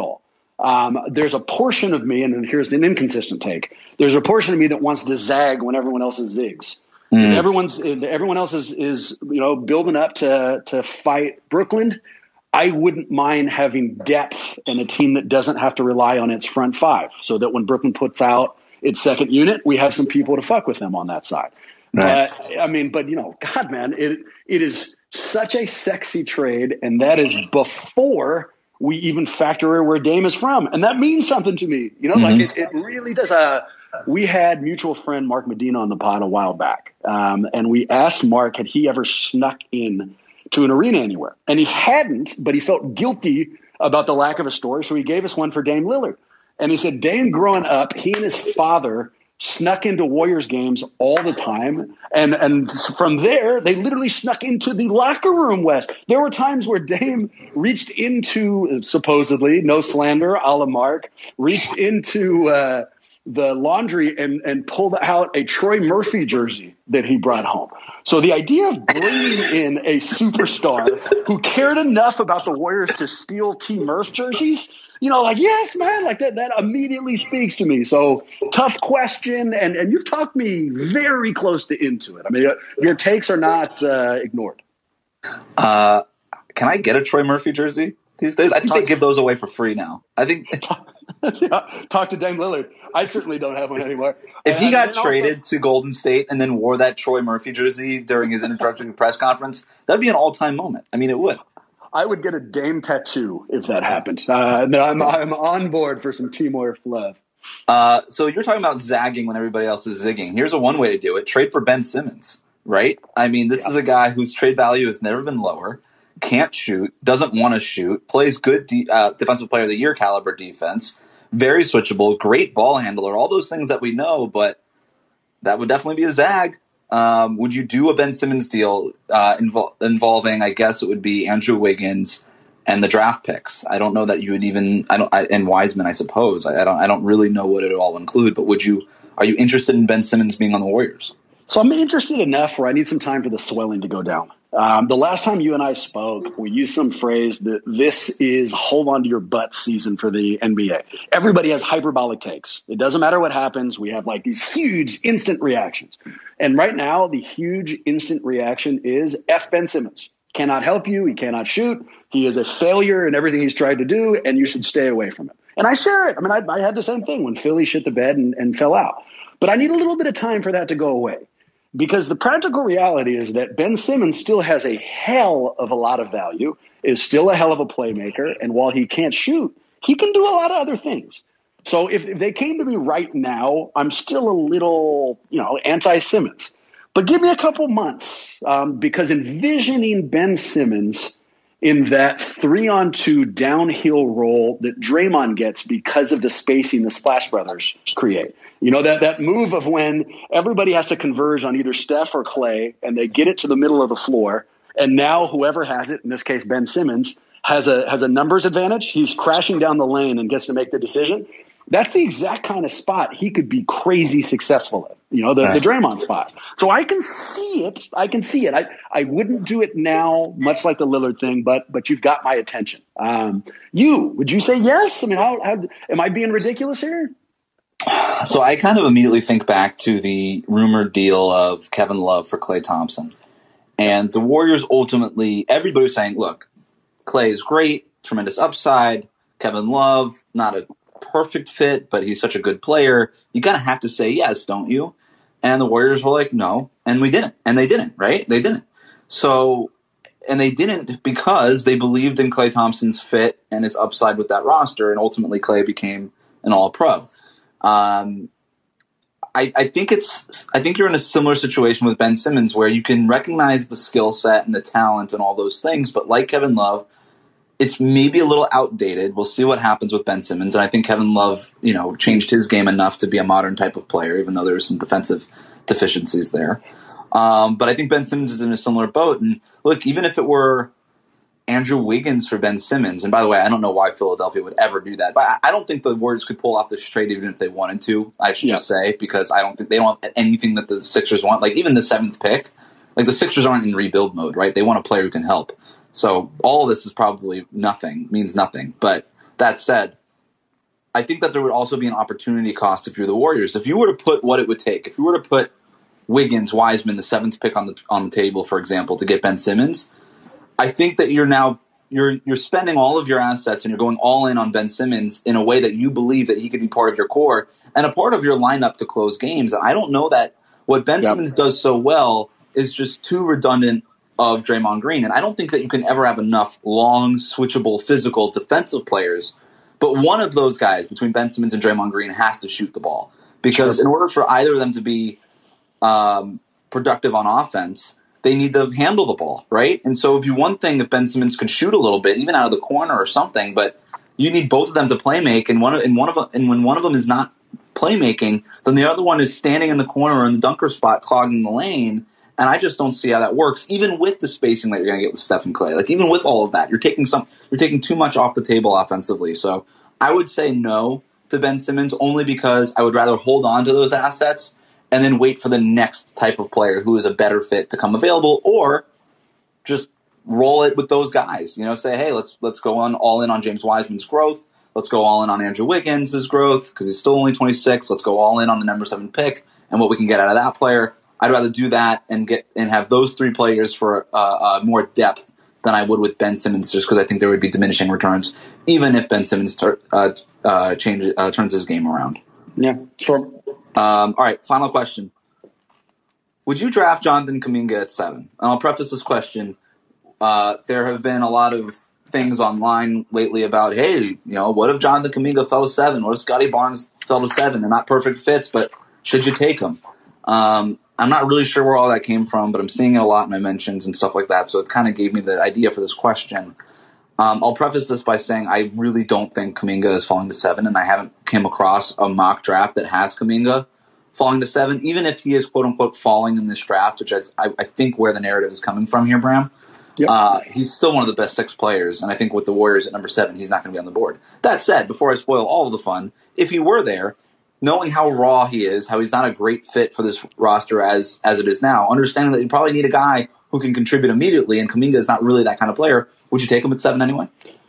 There's a portion of me, and here's an inconsistent take. There's a portion of me that wants to zag when everyone else zigs. Everyone else is building up to fight Brooklyn. I wouldn't mind having depth and a team that doesn't have to rely on its front five, so that when Brooklyn puts out its second unit, we have some people to fuck with them on that side. Right. But God, man, it is such a sexy trade, and that is before we even factor where Dame is from, and that means something to me. Like it really does. We had mutual friend Mark Medina on the pod a while back, and we asked Mark, had he ever snuck in to an arena anywhere? And he hadn't, but he felt guilty about the lack of a story, so he gave us one for Dame Lillard. And he said Dame growing up, he and his father snuck into Warriors games all the time. And from there, they literally snuck into the locker room, Wes. There were times where Dame reached into, supposedly, no slander, a la Mark, reached into the laundry and pulled out a Troy Murphy jersey that he brought home. So the idea of bringing in a superstar who cared enough about the Warriors to steal T. Murph jerseys, yes, man, like that immediately speaks to me. So tough question, and you've talked me very close to into it. I mean, your takes are not ignored. Can I get a Troy Murphy jersey these days? I think they give those away for free now. I think. Talk to Dame Lillard. I certainly don't have one anymore. If he got traded to Golden State and then wore that Troy Murphy jersey during his introductory press conference, that'd be an all-time moment. I mean, it would. I would get a Dame tattoo if that happened. I'm on board for some Timor love. So you're talking about zagging when everybody else is zigging. Here's one way to do it. Trade for Ben Simmons, right? I mean, this is a guy whose trade value has never been lower, can't shoot, doesn't want to shoot, plays good defensive player of the year caliber defense, very switchable, great ball handler, all those things that we know, but that would definitely be a zag. Would you do a Ben Simmons deal involving, I guess it would be Andrew Wiggins and the draft picks? I don't know that you would even and Wiseman, I suppose. I don't really know what it all include. But are you interested in Ben Simmons being on the Warriors? So I'm interested enough where I need some time for the swelling to go down. The last time you and I spoke, we used some phrase that this is hold on to your butt season for the NBA. Everybody has hyperbolic takes. It doesn't matter what happens. We have like these huge instant reactions. And right now, the huge instant reaction is F Ben Simmons. Cannot help you. He cannot shoot. He is a failure in everything he's tried to do, and you should stay away from him. And I share it. I mean, I had the same thing when Philly shit the bed and fell out. But I need a little bit of time for that to go away. Because the practical reality is that Ben Simmons still has a hell of a lot of value, is still a hell of a playmaker, and while he can't shoot, he can do a lot of other things. So if they came to me right now, I'm still a little, anti-Simmons. But give me a couple months, because envisioning Ben Simmons in that 3-on-2 downhill role that Draymond gets because of the spacing the Splash Brothers create. That move of when everybody has to converge on either Steph or Clay and they get it to the middle of the floor. And now whoever has it, in this case, Ben Simmons, has a numbers advantage. He's crashing down the lane and gets to make the decision. That's the exact kind of spot he could be crazy successful in, the Draymond spot. So I can see it. I wouldn't do it now, much like the Lillard thing, but you've got my attention. Would you say yes? I mean, how am I being ridiculous here? So I kind of immediately think back to the rumored deal of Kevin Love for Klay Thompson. And the Warriors ultimately, everybody was saying, look, Klay is great, tremendous upside. Kevin Love, not a perfect fit, but he's such a good player. You kind of have to say yes, don't you? And the Warriors were like, no. And we didn't. And they didn't, right? They didn't. So, and they didn't because they believed in Klay Thompson's fit and his upside with that roster. And ultimately Klay became an all-pro. I think you're in a similar situation with Ben Simmons where you can recognize the skill set and the talent and all those things, but like Kevin Love, it's maybe a little outdated. We'll see what happens with Ben Simmons. And I think Kevin Love, changed his game enough to be a modern type of player, even though there were some defensive deficiencies there. But I think Ben Simmons is in a similar boat. And look, even if it were Andrew Wiggins for Ben Simmons. And by the way, I don't know why Philadelphia would ever do that, but I don't think the Warriors could pull off this trade even if they wanted to, I should just say, because I don't think they don't have anything that the Sixers want. Like, even the 7th pick, like, the Sixers aren't in rebuild mode, right? They want a player who can help. So all of this is probably means nothing. But that said, I think that there would also be an opportunity cost if you're the Warriors. If you were to put what it would take, if you were to put Wiggins, Wiseman, the 7th pick on the table, for example, to get Ben Simmons, I think that you're spending all of your assets and you're going all in on Ben Simmons in a way that you believe that he could be part of your core and a part of your lineup to close games. And I don't know that what Ben Simmons does so well is just too redundant of Draymond Green. And I don't think that you can ever have enough long, switchable, physical, defensive players. But one of those guys between Ben Simmons and Draymond Green has to shoot the ball. Because in order for either of them to be productive on offense, they need to handle the ball, right? And so it'd be one thing if Ben Simmons could shoot a little bit, even out of the corner or something, but you need both of them to play make, and when one of them is not playmaking, then the other one is standing in the corner or in the dunker spot clogging the lane, and I just don't see how that works, even with the spacing that you're going to get with Steph and Clay. Like, even with all of that, you're taking too much off the table offensively. So I would say no to Ben Simmons only because I would rather hold on to those assets and then wait for the next type of player who is a better fit to come available, or just roll it with those guys. You know, say, hey, let's go all in on James Wiseman's growth. Let's go all in on Andrew Wiggins' growth because he's still only 26. Let's go all in on the number 7 pick and what we can get out of that player. I'd rather do that and have those 3 players for more depth than I would with Ben Simmons, just because I think there would be diminishing returns, even if Ben Simmons turns his game around. Yeah, sure. All right, final question. Would you draft Jonathan Kuminga at 7? And I'll preface this question. There have been a lot of things online lately about, hey, you know, what if Jonathan Kuminga fell to 7? What if Scotty Barnes fell to 7? They're not perfect fits, but should you take them? I'm not really sure where all that came from, but I'm seeing it a lot in my mentions and stuff like that, so it kind of gave me the idea for this question. I'll preface this by saying I really don't think Kuminga is falling to 7, and I haven't came across a mock draft that has Kuminga falling to 7, even if he is quote-unquote falling in this draft, which I think where the narrative is coming from here, Bram. Yep. He's still one of the best 6 players, and I think with the Warriors at number 7, he's not going to be on the board. That said, before I spoil all of the fun, if he were there, knowing how raw he is, how he's not a great fit for this roster as it is now, understanding that you probably need a guy who can contribute immediately, and Kuminga is not really that kind of player, would you take him at 7 anyway?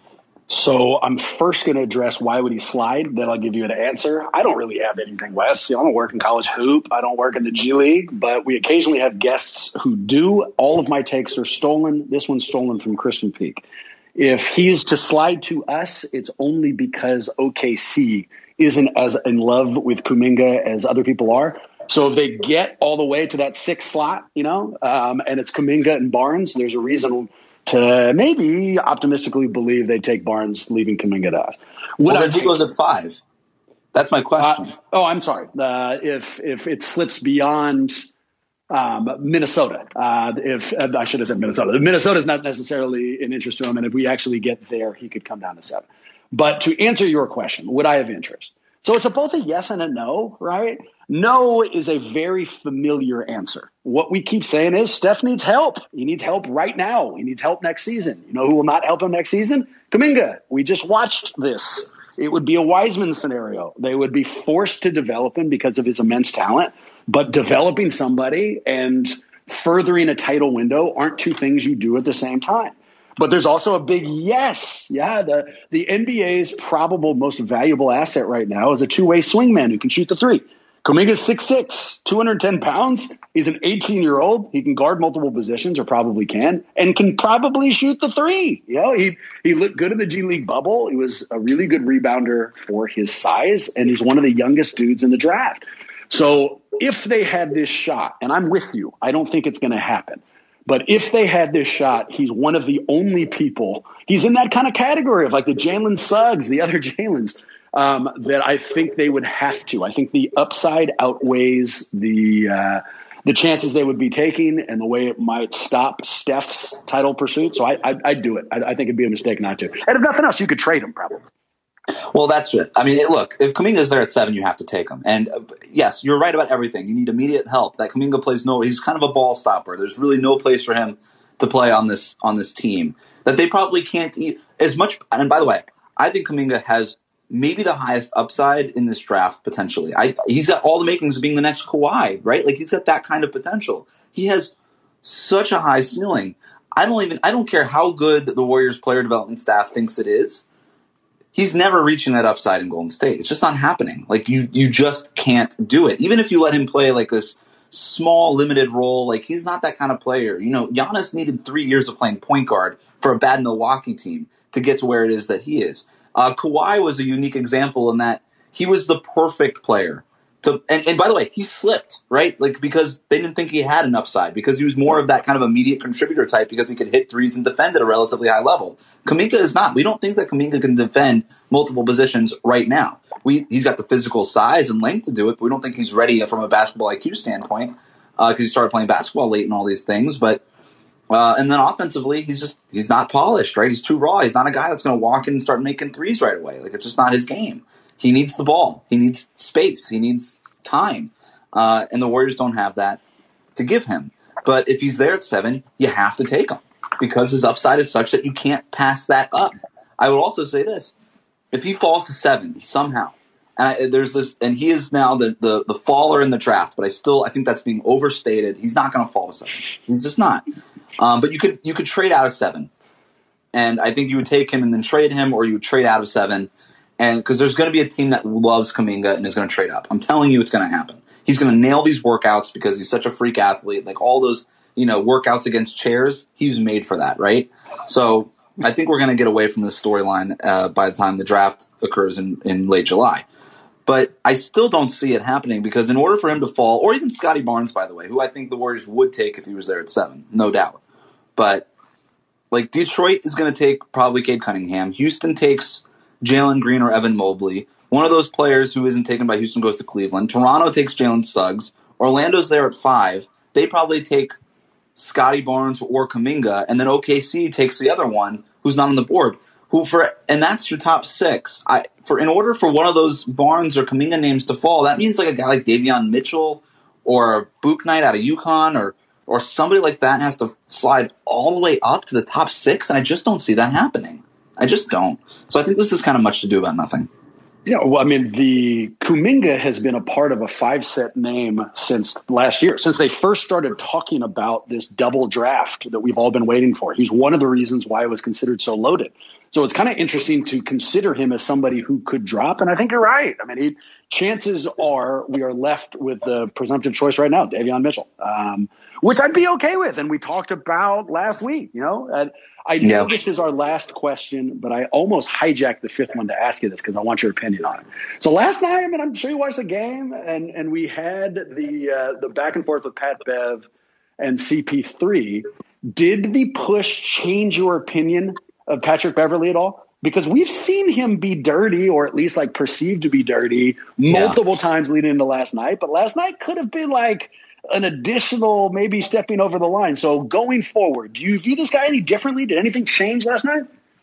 So I'm first going to address why would he slide. Then I'll give you an answer. I don't really have anything, Wes. I don't work in college hoop. I don't work in the G League, but we occasionally have guests who do. All of my takes are stolen. This one's stolen from Christian Peak. If he's to slide to us, it's only because OKC isn't as in love with Kuminga as other people are. So if they get all the way to that 6th slot, and it's Kuminga and Barnes, there's a reason to maybe optimistically believe they take Barnes, leaving Kuminga to us. Then he goes at 5. That's my question. I'm sorry. If it slips beyond Minnesota, I should have said Minnesota. Minnesota is not necessarily an interest to him, and if we actually get there, he could come down to 7. But to answer your question, would I have interest? So it's both a yes and a no, right? No is a very familiar answer. What we keep saying is Steph needs help. He needs help right now. He needs help next season. You know who will not help him next season? Kuminga. We just watched this. It would be a Wiseman scenario. They would be forced to develop him because of his immense talent, but developing somebody and furthering a title window aren't 2 things you do at the same time. But there's also a big yes. Yeah, the NBA's probable most valuable asset right now is a 2-way swingman who can shoot the 3. Kuminga's 6'6", 210 pounds. He's an 18-year-old. He can guard multiple positions, or probably can, and can probably shoot the 3. You know, he looked good in the G League bubble. He was a really good rebounder for his size, and he's one of the youngest dudes in the draft. So if they had this shot, and I'm with you, I don't think it's going to happen. But if they had this shot, he's one of the only people. He's in that kind of category of like the Jalen Suggs, the other Jalen's, that I think they would have to. I think the upside outweighs the chances they would be taking and the way it might stop Steph's title pursuit. So I'd do it. I think it'd be a mistake not to. And if nothing else, you could trade him probably. Well, that's it. I mean, look, if Kuminga's there at 7, you have to take him. And yes, you're right about everything. You need immediate help. That Kuminga plays he's kind of a ball stopper. There's really no place for him to play on this team that they probably can't eat as much. And by the way, I think Kuminga has maybe the highest upside in this draft potentially. He's got all the makings of being the next Kawhi, right? Like he's got that kind of potential. He has such a high ceiling. I don't care how good the Warriors player development staff thinks it is. He's never reaching that upside in Golden State. It's just not happening. Like you just can't do it. Even if you let him play like this small, limited role, like he's not that kind of player. You know, Giannis needed 3 years of playing point guard for a bad Milwaukee team to get to where it is that he is. Kawhi was a unique example in that he was the perfect player. And by the way, he slipped, right? Like because they didn't think he had an upside because he was more of that kind of immediate contributor type because he could hit threes and defend at a relatively high level. Kuminga is not. We don't think that Kuminga can defend multiple positions right now. He's got the physical size and length to do it, but we don't think he's ready from a basketball IQ standpoint because he started playing basketball late and all these things. But and then offensively, he's not polished, right? He's too raw. He's not a guy that's going to walk in and start making threes right away. Like it's just not his game. He needs the ball. He needs space. He needs time. And the Warriors don't have that to give him. But if he's there at 7, you have to take him because his upside is such that you can't pass that up. I would also say this. If he falls to 7 somehow, and he is now the faller in the draft, but I think that's being overstated. He's not going to fall to 7. He's just not. But you could trade out of 7. And I think you would take him and then trade him, or you would trade out of 7. And because there's going to be a team that loves Kuminga and is going to trade up. I'm telling you it's going to happen. He's going to nail these workouts because he's such a freak athlete. Like all those, workouts against chairs, he's made for that, right? So I think we're going to get away from this storyline by the time the draft occurs in late July. But I still don't see it happening because in order for him to fall, or even Scotty Barnes, by the way, who I think the Warriors would take if he was there at 7, no doubt. But like Detroit is going to take probably Cade Cunningham. Houston takes Jalen Green or Evan Mobley. One of those players who isn't taken by Houston goes to Cleveland. Toronto takes Jalen Suggs. Orlando's there at 5. They probably take Scotty Barnes or Kuminga, and then OKC takes the other one who's not on the board. And that's your top 6. In order for one of those Barnes or Kuminga names to fall, that means like a guy like Davion Mitchell or Book Knight out of UConn or somebody like that has to slide all the way up to the top 6, and I just don't see that happening. I just don't. So I think this is kind of much to do about nothing. Yeah, well, I mean, the Kuminga has been a part of a 5-set name since last year, since they first started talking about this double draft that we've all been waiting for. He's one of the reasons why it was considered so loaded. So it's kind of interesting to consider him as somebody who could drop. And I think you're right. I mean, chances are we are left with the presumptive choice right now, Davion Mitchell, which I'd be okay with. And we talked about last week, I know this is our last question, but I almost hijacked the 5th one to ask you this because I want your opinion on it. So last night, I'm sure you watched the game, and we had the back and forth with Pat Bev and CP3. Did the push change your opinion of Patrick Beverley at all? Because we've seen him be dirty, or at least like perceived to be dirty, multiple times leading into last night. But last night could have been like an additional maybe stepping over the line. So going forward, do you view this guy any differently? Did anything change last night?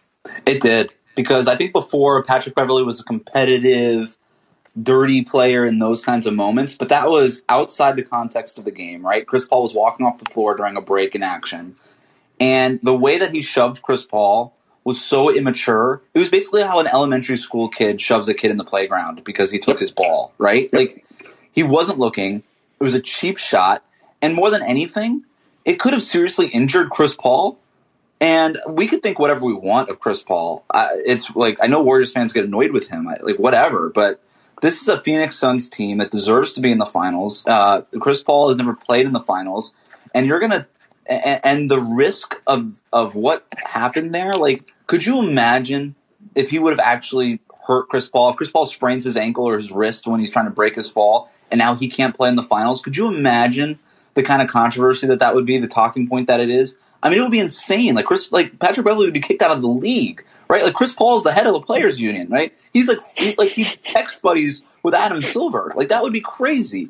It did, because I think before Patrick Beverley was a competitive, dirty player in those kinds of moments, but that was outside the context of the game, right? Chris Paul was walking off the floor during a break in action, and the way that he shoved Chris Paul was so immature. It was basically how an elementary school kid shoves a kid in the playground because he took his ball, right? Like, he wasn't looking. It was a cheap shot. And more than anything, it could have seriously injured Chris Paul. And we could think whatever we want of Chris Paul. It's like, I know Warriors fans get annoyed with him, whatever. But this is a Phoenix Suns team that deserves to be in the finals. Chris Paul has never played in the finals. And you're going to, and the risk of what happened there, like, could you imagine if he would have actually hurt Chris Paul? If Chris Paul sprains his ankle or his wrist when he's trying to break his fall, and now he can't play in the finals, could you imagine the kind of controversy that would be, the talking point that it is? I mean, it would be insane. Like Patrick Beverley would be kicked out of the league, right? Like Chris Paul is the head of the players union, right? He's he's ex buddies with Adam Silver. Like, that would be crazy.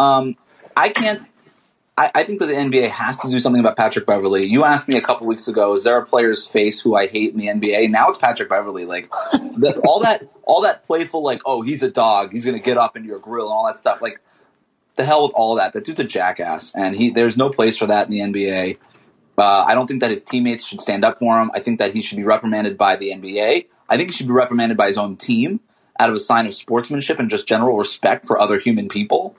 I think that the NBA has to do something about Patrick Beverley. You asked me a couple weeks ago, is there a player's face who I hate in the NBA? Now it's Patrick Beverley. Like, all that playful, like, oh, he's a dog, he's going to get up into your grill and all that stuff. Like, the hell with all that. That dude's a jackass, and there's no place for that in the NBA. I don't think that his teammates should stand up for him. I think that he should be reprimanded by the NBA. I think he should be reprimanded by his own team out of a sign of sportsmanship and just general respect for other human people.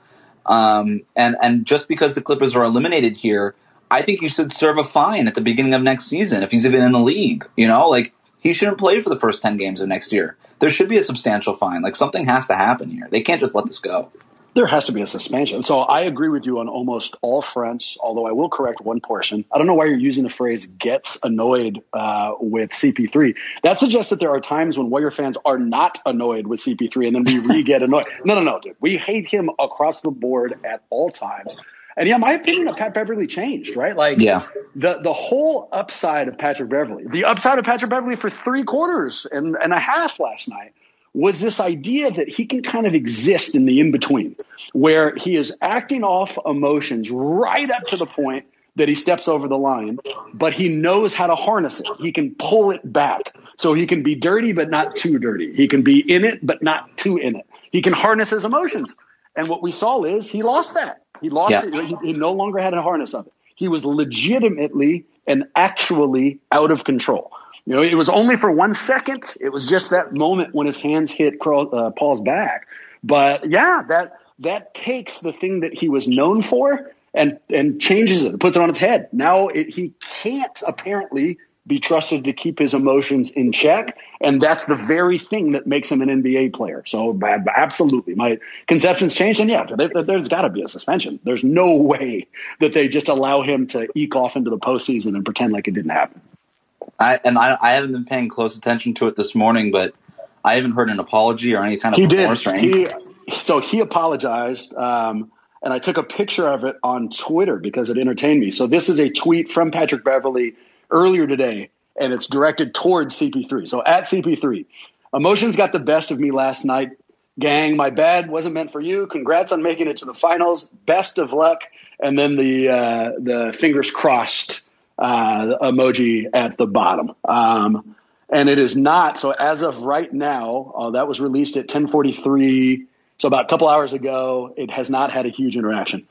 And just because the Clippers are eliminated here, I think he should serve a fine at the beginning of next season if he's even in the league. He shouldn't play for the first 10 games of next year. There should be a substantial fine. Something has to happen here. They can't just let this go. There has to be a suspension. So I agree with you on almost all fronts, although I will correct one portion. I don't know why you're using the phrase gets annoyed with CP3. That suggests that there are times when Warrior fans are not annoyed with CP3 and then we re-get annoyed. No, dude. We hate him across the board at all times. And yeah, my opinion of Pat Beverly changed, right? The whole upside of Patrick Beverly, the upside of Patrick Beverly for 3 quarters and a half last night was this idea that he can kind of exist in the in-between, where he is acting off emotions right up to the point that he steps over the line, but he knows how to harness it. He can pull it back. So he can be dirty, but not too dirty. He can be in it, but not too in it. He can harness his emotions. And what we saw is he lost that. He lost it. He no longer had a harness of it. He was legitimately and actually out of control. It was only for 1 second. It was just that moment when his hands hit Paul's back. But yeah, that takes the thing that he was known for and changes it, puts it on its head. Now he can't apparently be trusted to keep his emotions in check, and that's the very thing that makes him an NBA player. So absolutely, my conception's changed, and yeah, there's got to be a suspension. There's no way that they just allow him to eke off into the postseason and pretend like it didn't happen. I haven't been paying close attention to it this morning, but I haven't heard an apology or any kind of remorse. So he apologized, and I took a picture of it on Twitter because it entertained me. So this is a tweet from Patrick Beverly earlier today, and it's directed towards CP3. So at CP3, emotions got the best of me last night. Gang, my bad, wasn't meant for you. Congrats on making it to the finals. Best of luck. And then the fingers crossed emoji at the bottom. And it is not. So as of right now, that was released at 10:43. So about a couple hours ago, it has not had a huge interaction.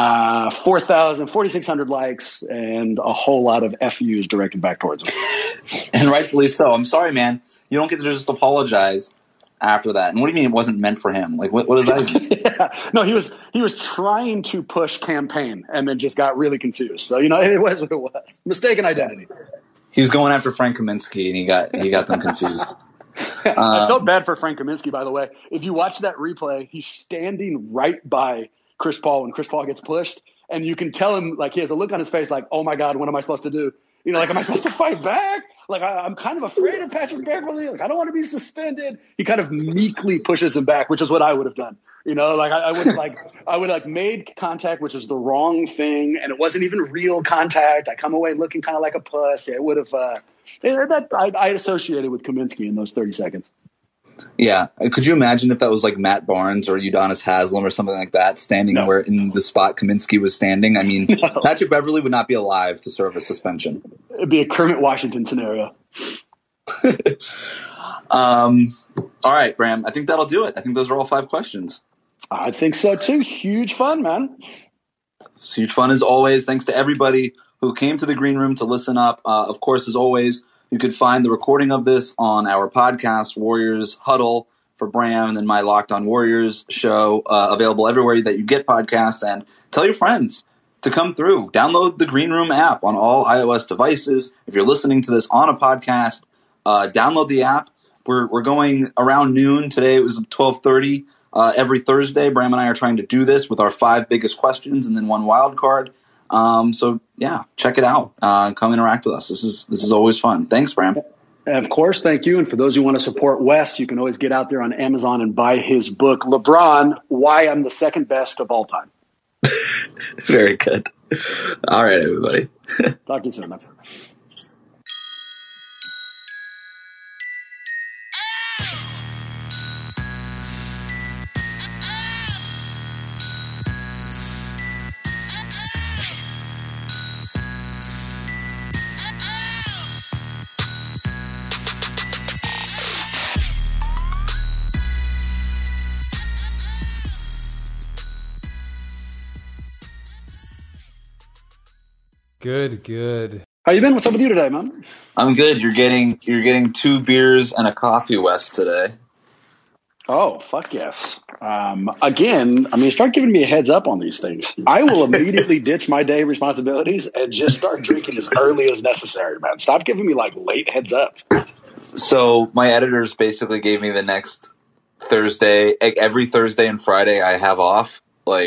4,600 likes and a whole lot of FUs directed back towards him. And rightfully so. I'm sorry, man. You don't get to just apologize after that. And what do you mean it wasn't meant for him? What does that mean? Yeah. No, he was trying to push campaign and then just got really confused. So, it was what it was. Mistaken identity. He was going after Frank Kaminsky and he got them confused. I felt bad for Frank Kaminsky, by the way. If you watch that replay, he's standing right by Chris Paul when Chris Paul gets pushed, and you can tell him he has a look on his face like, oh my God, what am I supposed to do? Am I supposed to fight back? I'm kind of afraid of Patrick Beverly. I don't want to be suspended. He kind of meekly pushes him back, which is what I would have done. I would have made contact, which is the wrong thing, and it wasn't even real contact. I come away looking kind of like a puss. It would have. I associated with Kaminsky in those 30 seconds. Yeah. Could you imagine if that was Matt Barnes or Udonis Haslem or something like that standing where in the spot Kaminsky was standing? I mean, no. Patrick Beverly would not be alive to serve a suspension. It'd be a Kermit Washington scenario. All right, Bram. I think that'll do it. I think those are all 5 questions. I think so, too. Huge fun, man. It's huge fun as always. Thanks to everybody who came to the green room to listen up. Of course, as always, you could find the recording of this on our podcast, Warriors Huddle for Bram, and then my Locked On Warriors show, available everywhere that you get podcasts. And tell your friends to come through. Download the Green Room app on all iOS devices. If you're listening to this on a podcast, download the app. We're going around noon. Today it was 12:30. Every Thursday, Bram and I are trying to do this with our 5 biggest questions and then 1 wild card. So yeah, check it out. Come interact with us. This is always fun. Thanks, Bram. Of course, thank you. And for those who want to support Wes, you can always get out there on Amazon and buy his book, LeBron, Why I'm the Second Best of All Time. Very good. All right, everybody. Talk to you soon. That's Good. How you been? What's up with you today, man? I'm good. You're getting 2 beers and a coffee, Wes, today. Oh, fuck yes. Again, start giving me a heads up on these things. I will immediately ditch my day responsibilities and just start drinking as early as necessary, man. Stop giving me late heads up. So my editors basically gave me the next Thursday, every Thursday and Friday I have off,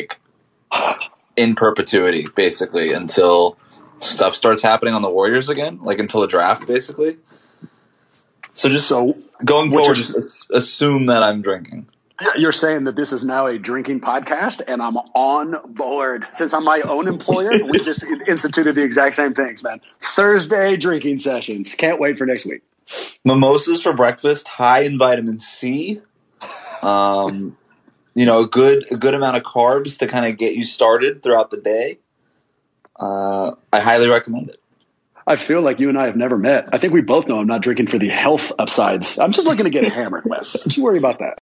in perpetuity, basically, until stuff starts happening on the Warriors again, until the draft, basically. So going forward, just assume that I'm drinking. You're saying that this is now a drinking podcast, and I'm on board. Since I'm my own employer, we just instituted the exact same things, man. Thursday drinking sessions. Can't wait for next week. Mimosas for breakfast, high in vitamin C. A good amount of carbs to kind of get you started throughout the day. I highly recommend it. I feel like you and I have never met. I think we both know I'm not drinking for the health upsides. I'm just looking to get hammered, Wes. Don't you worry about that.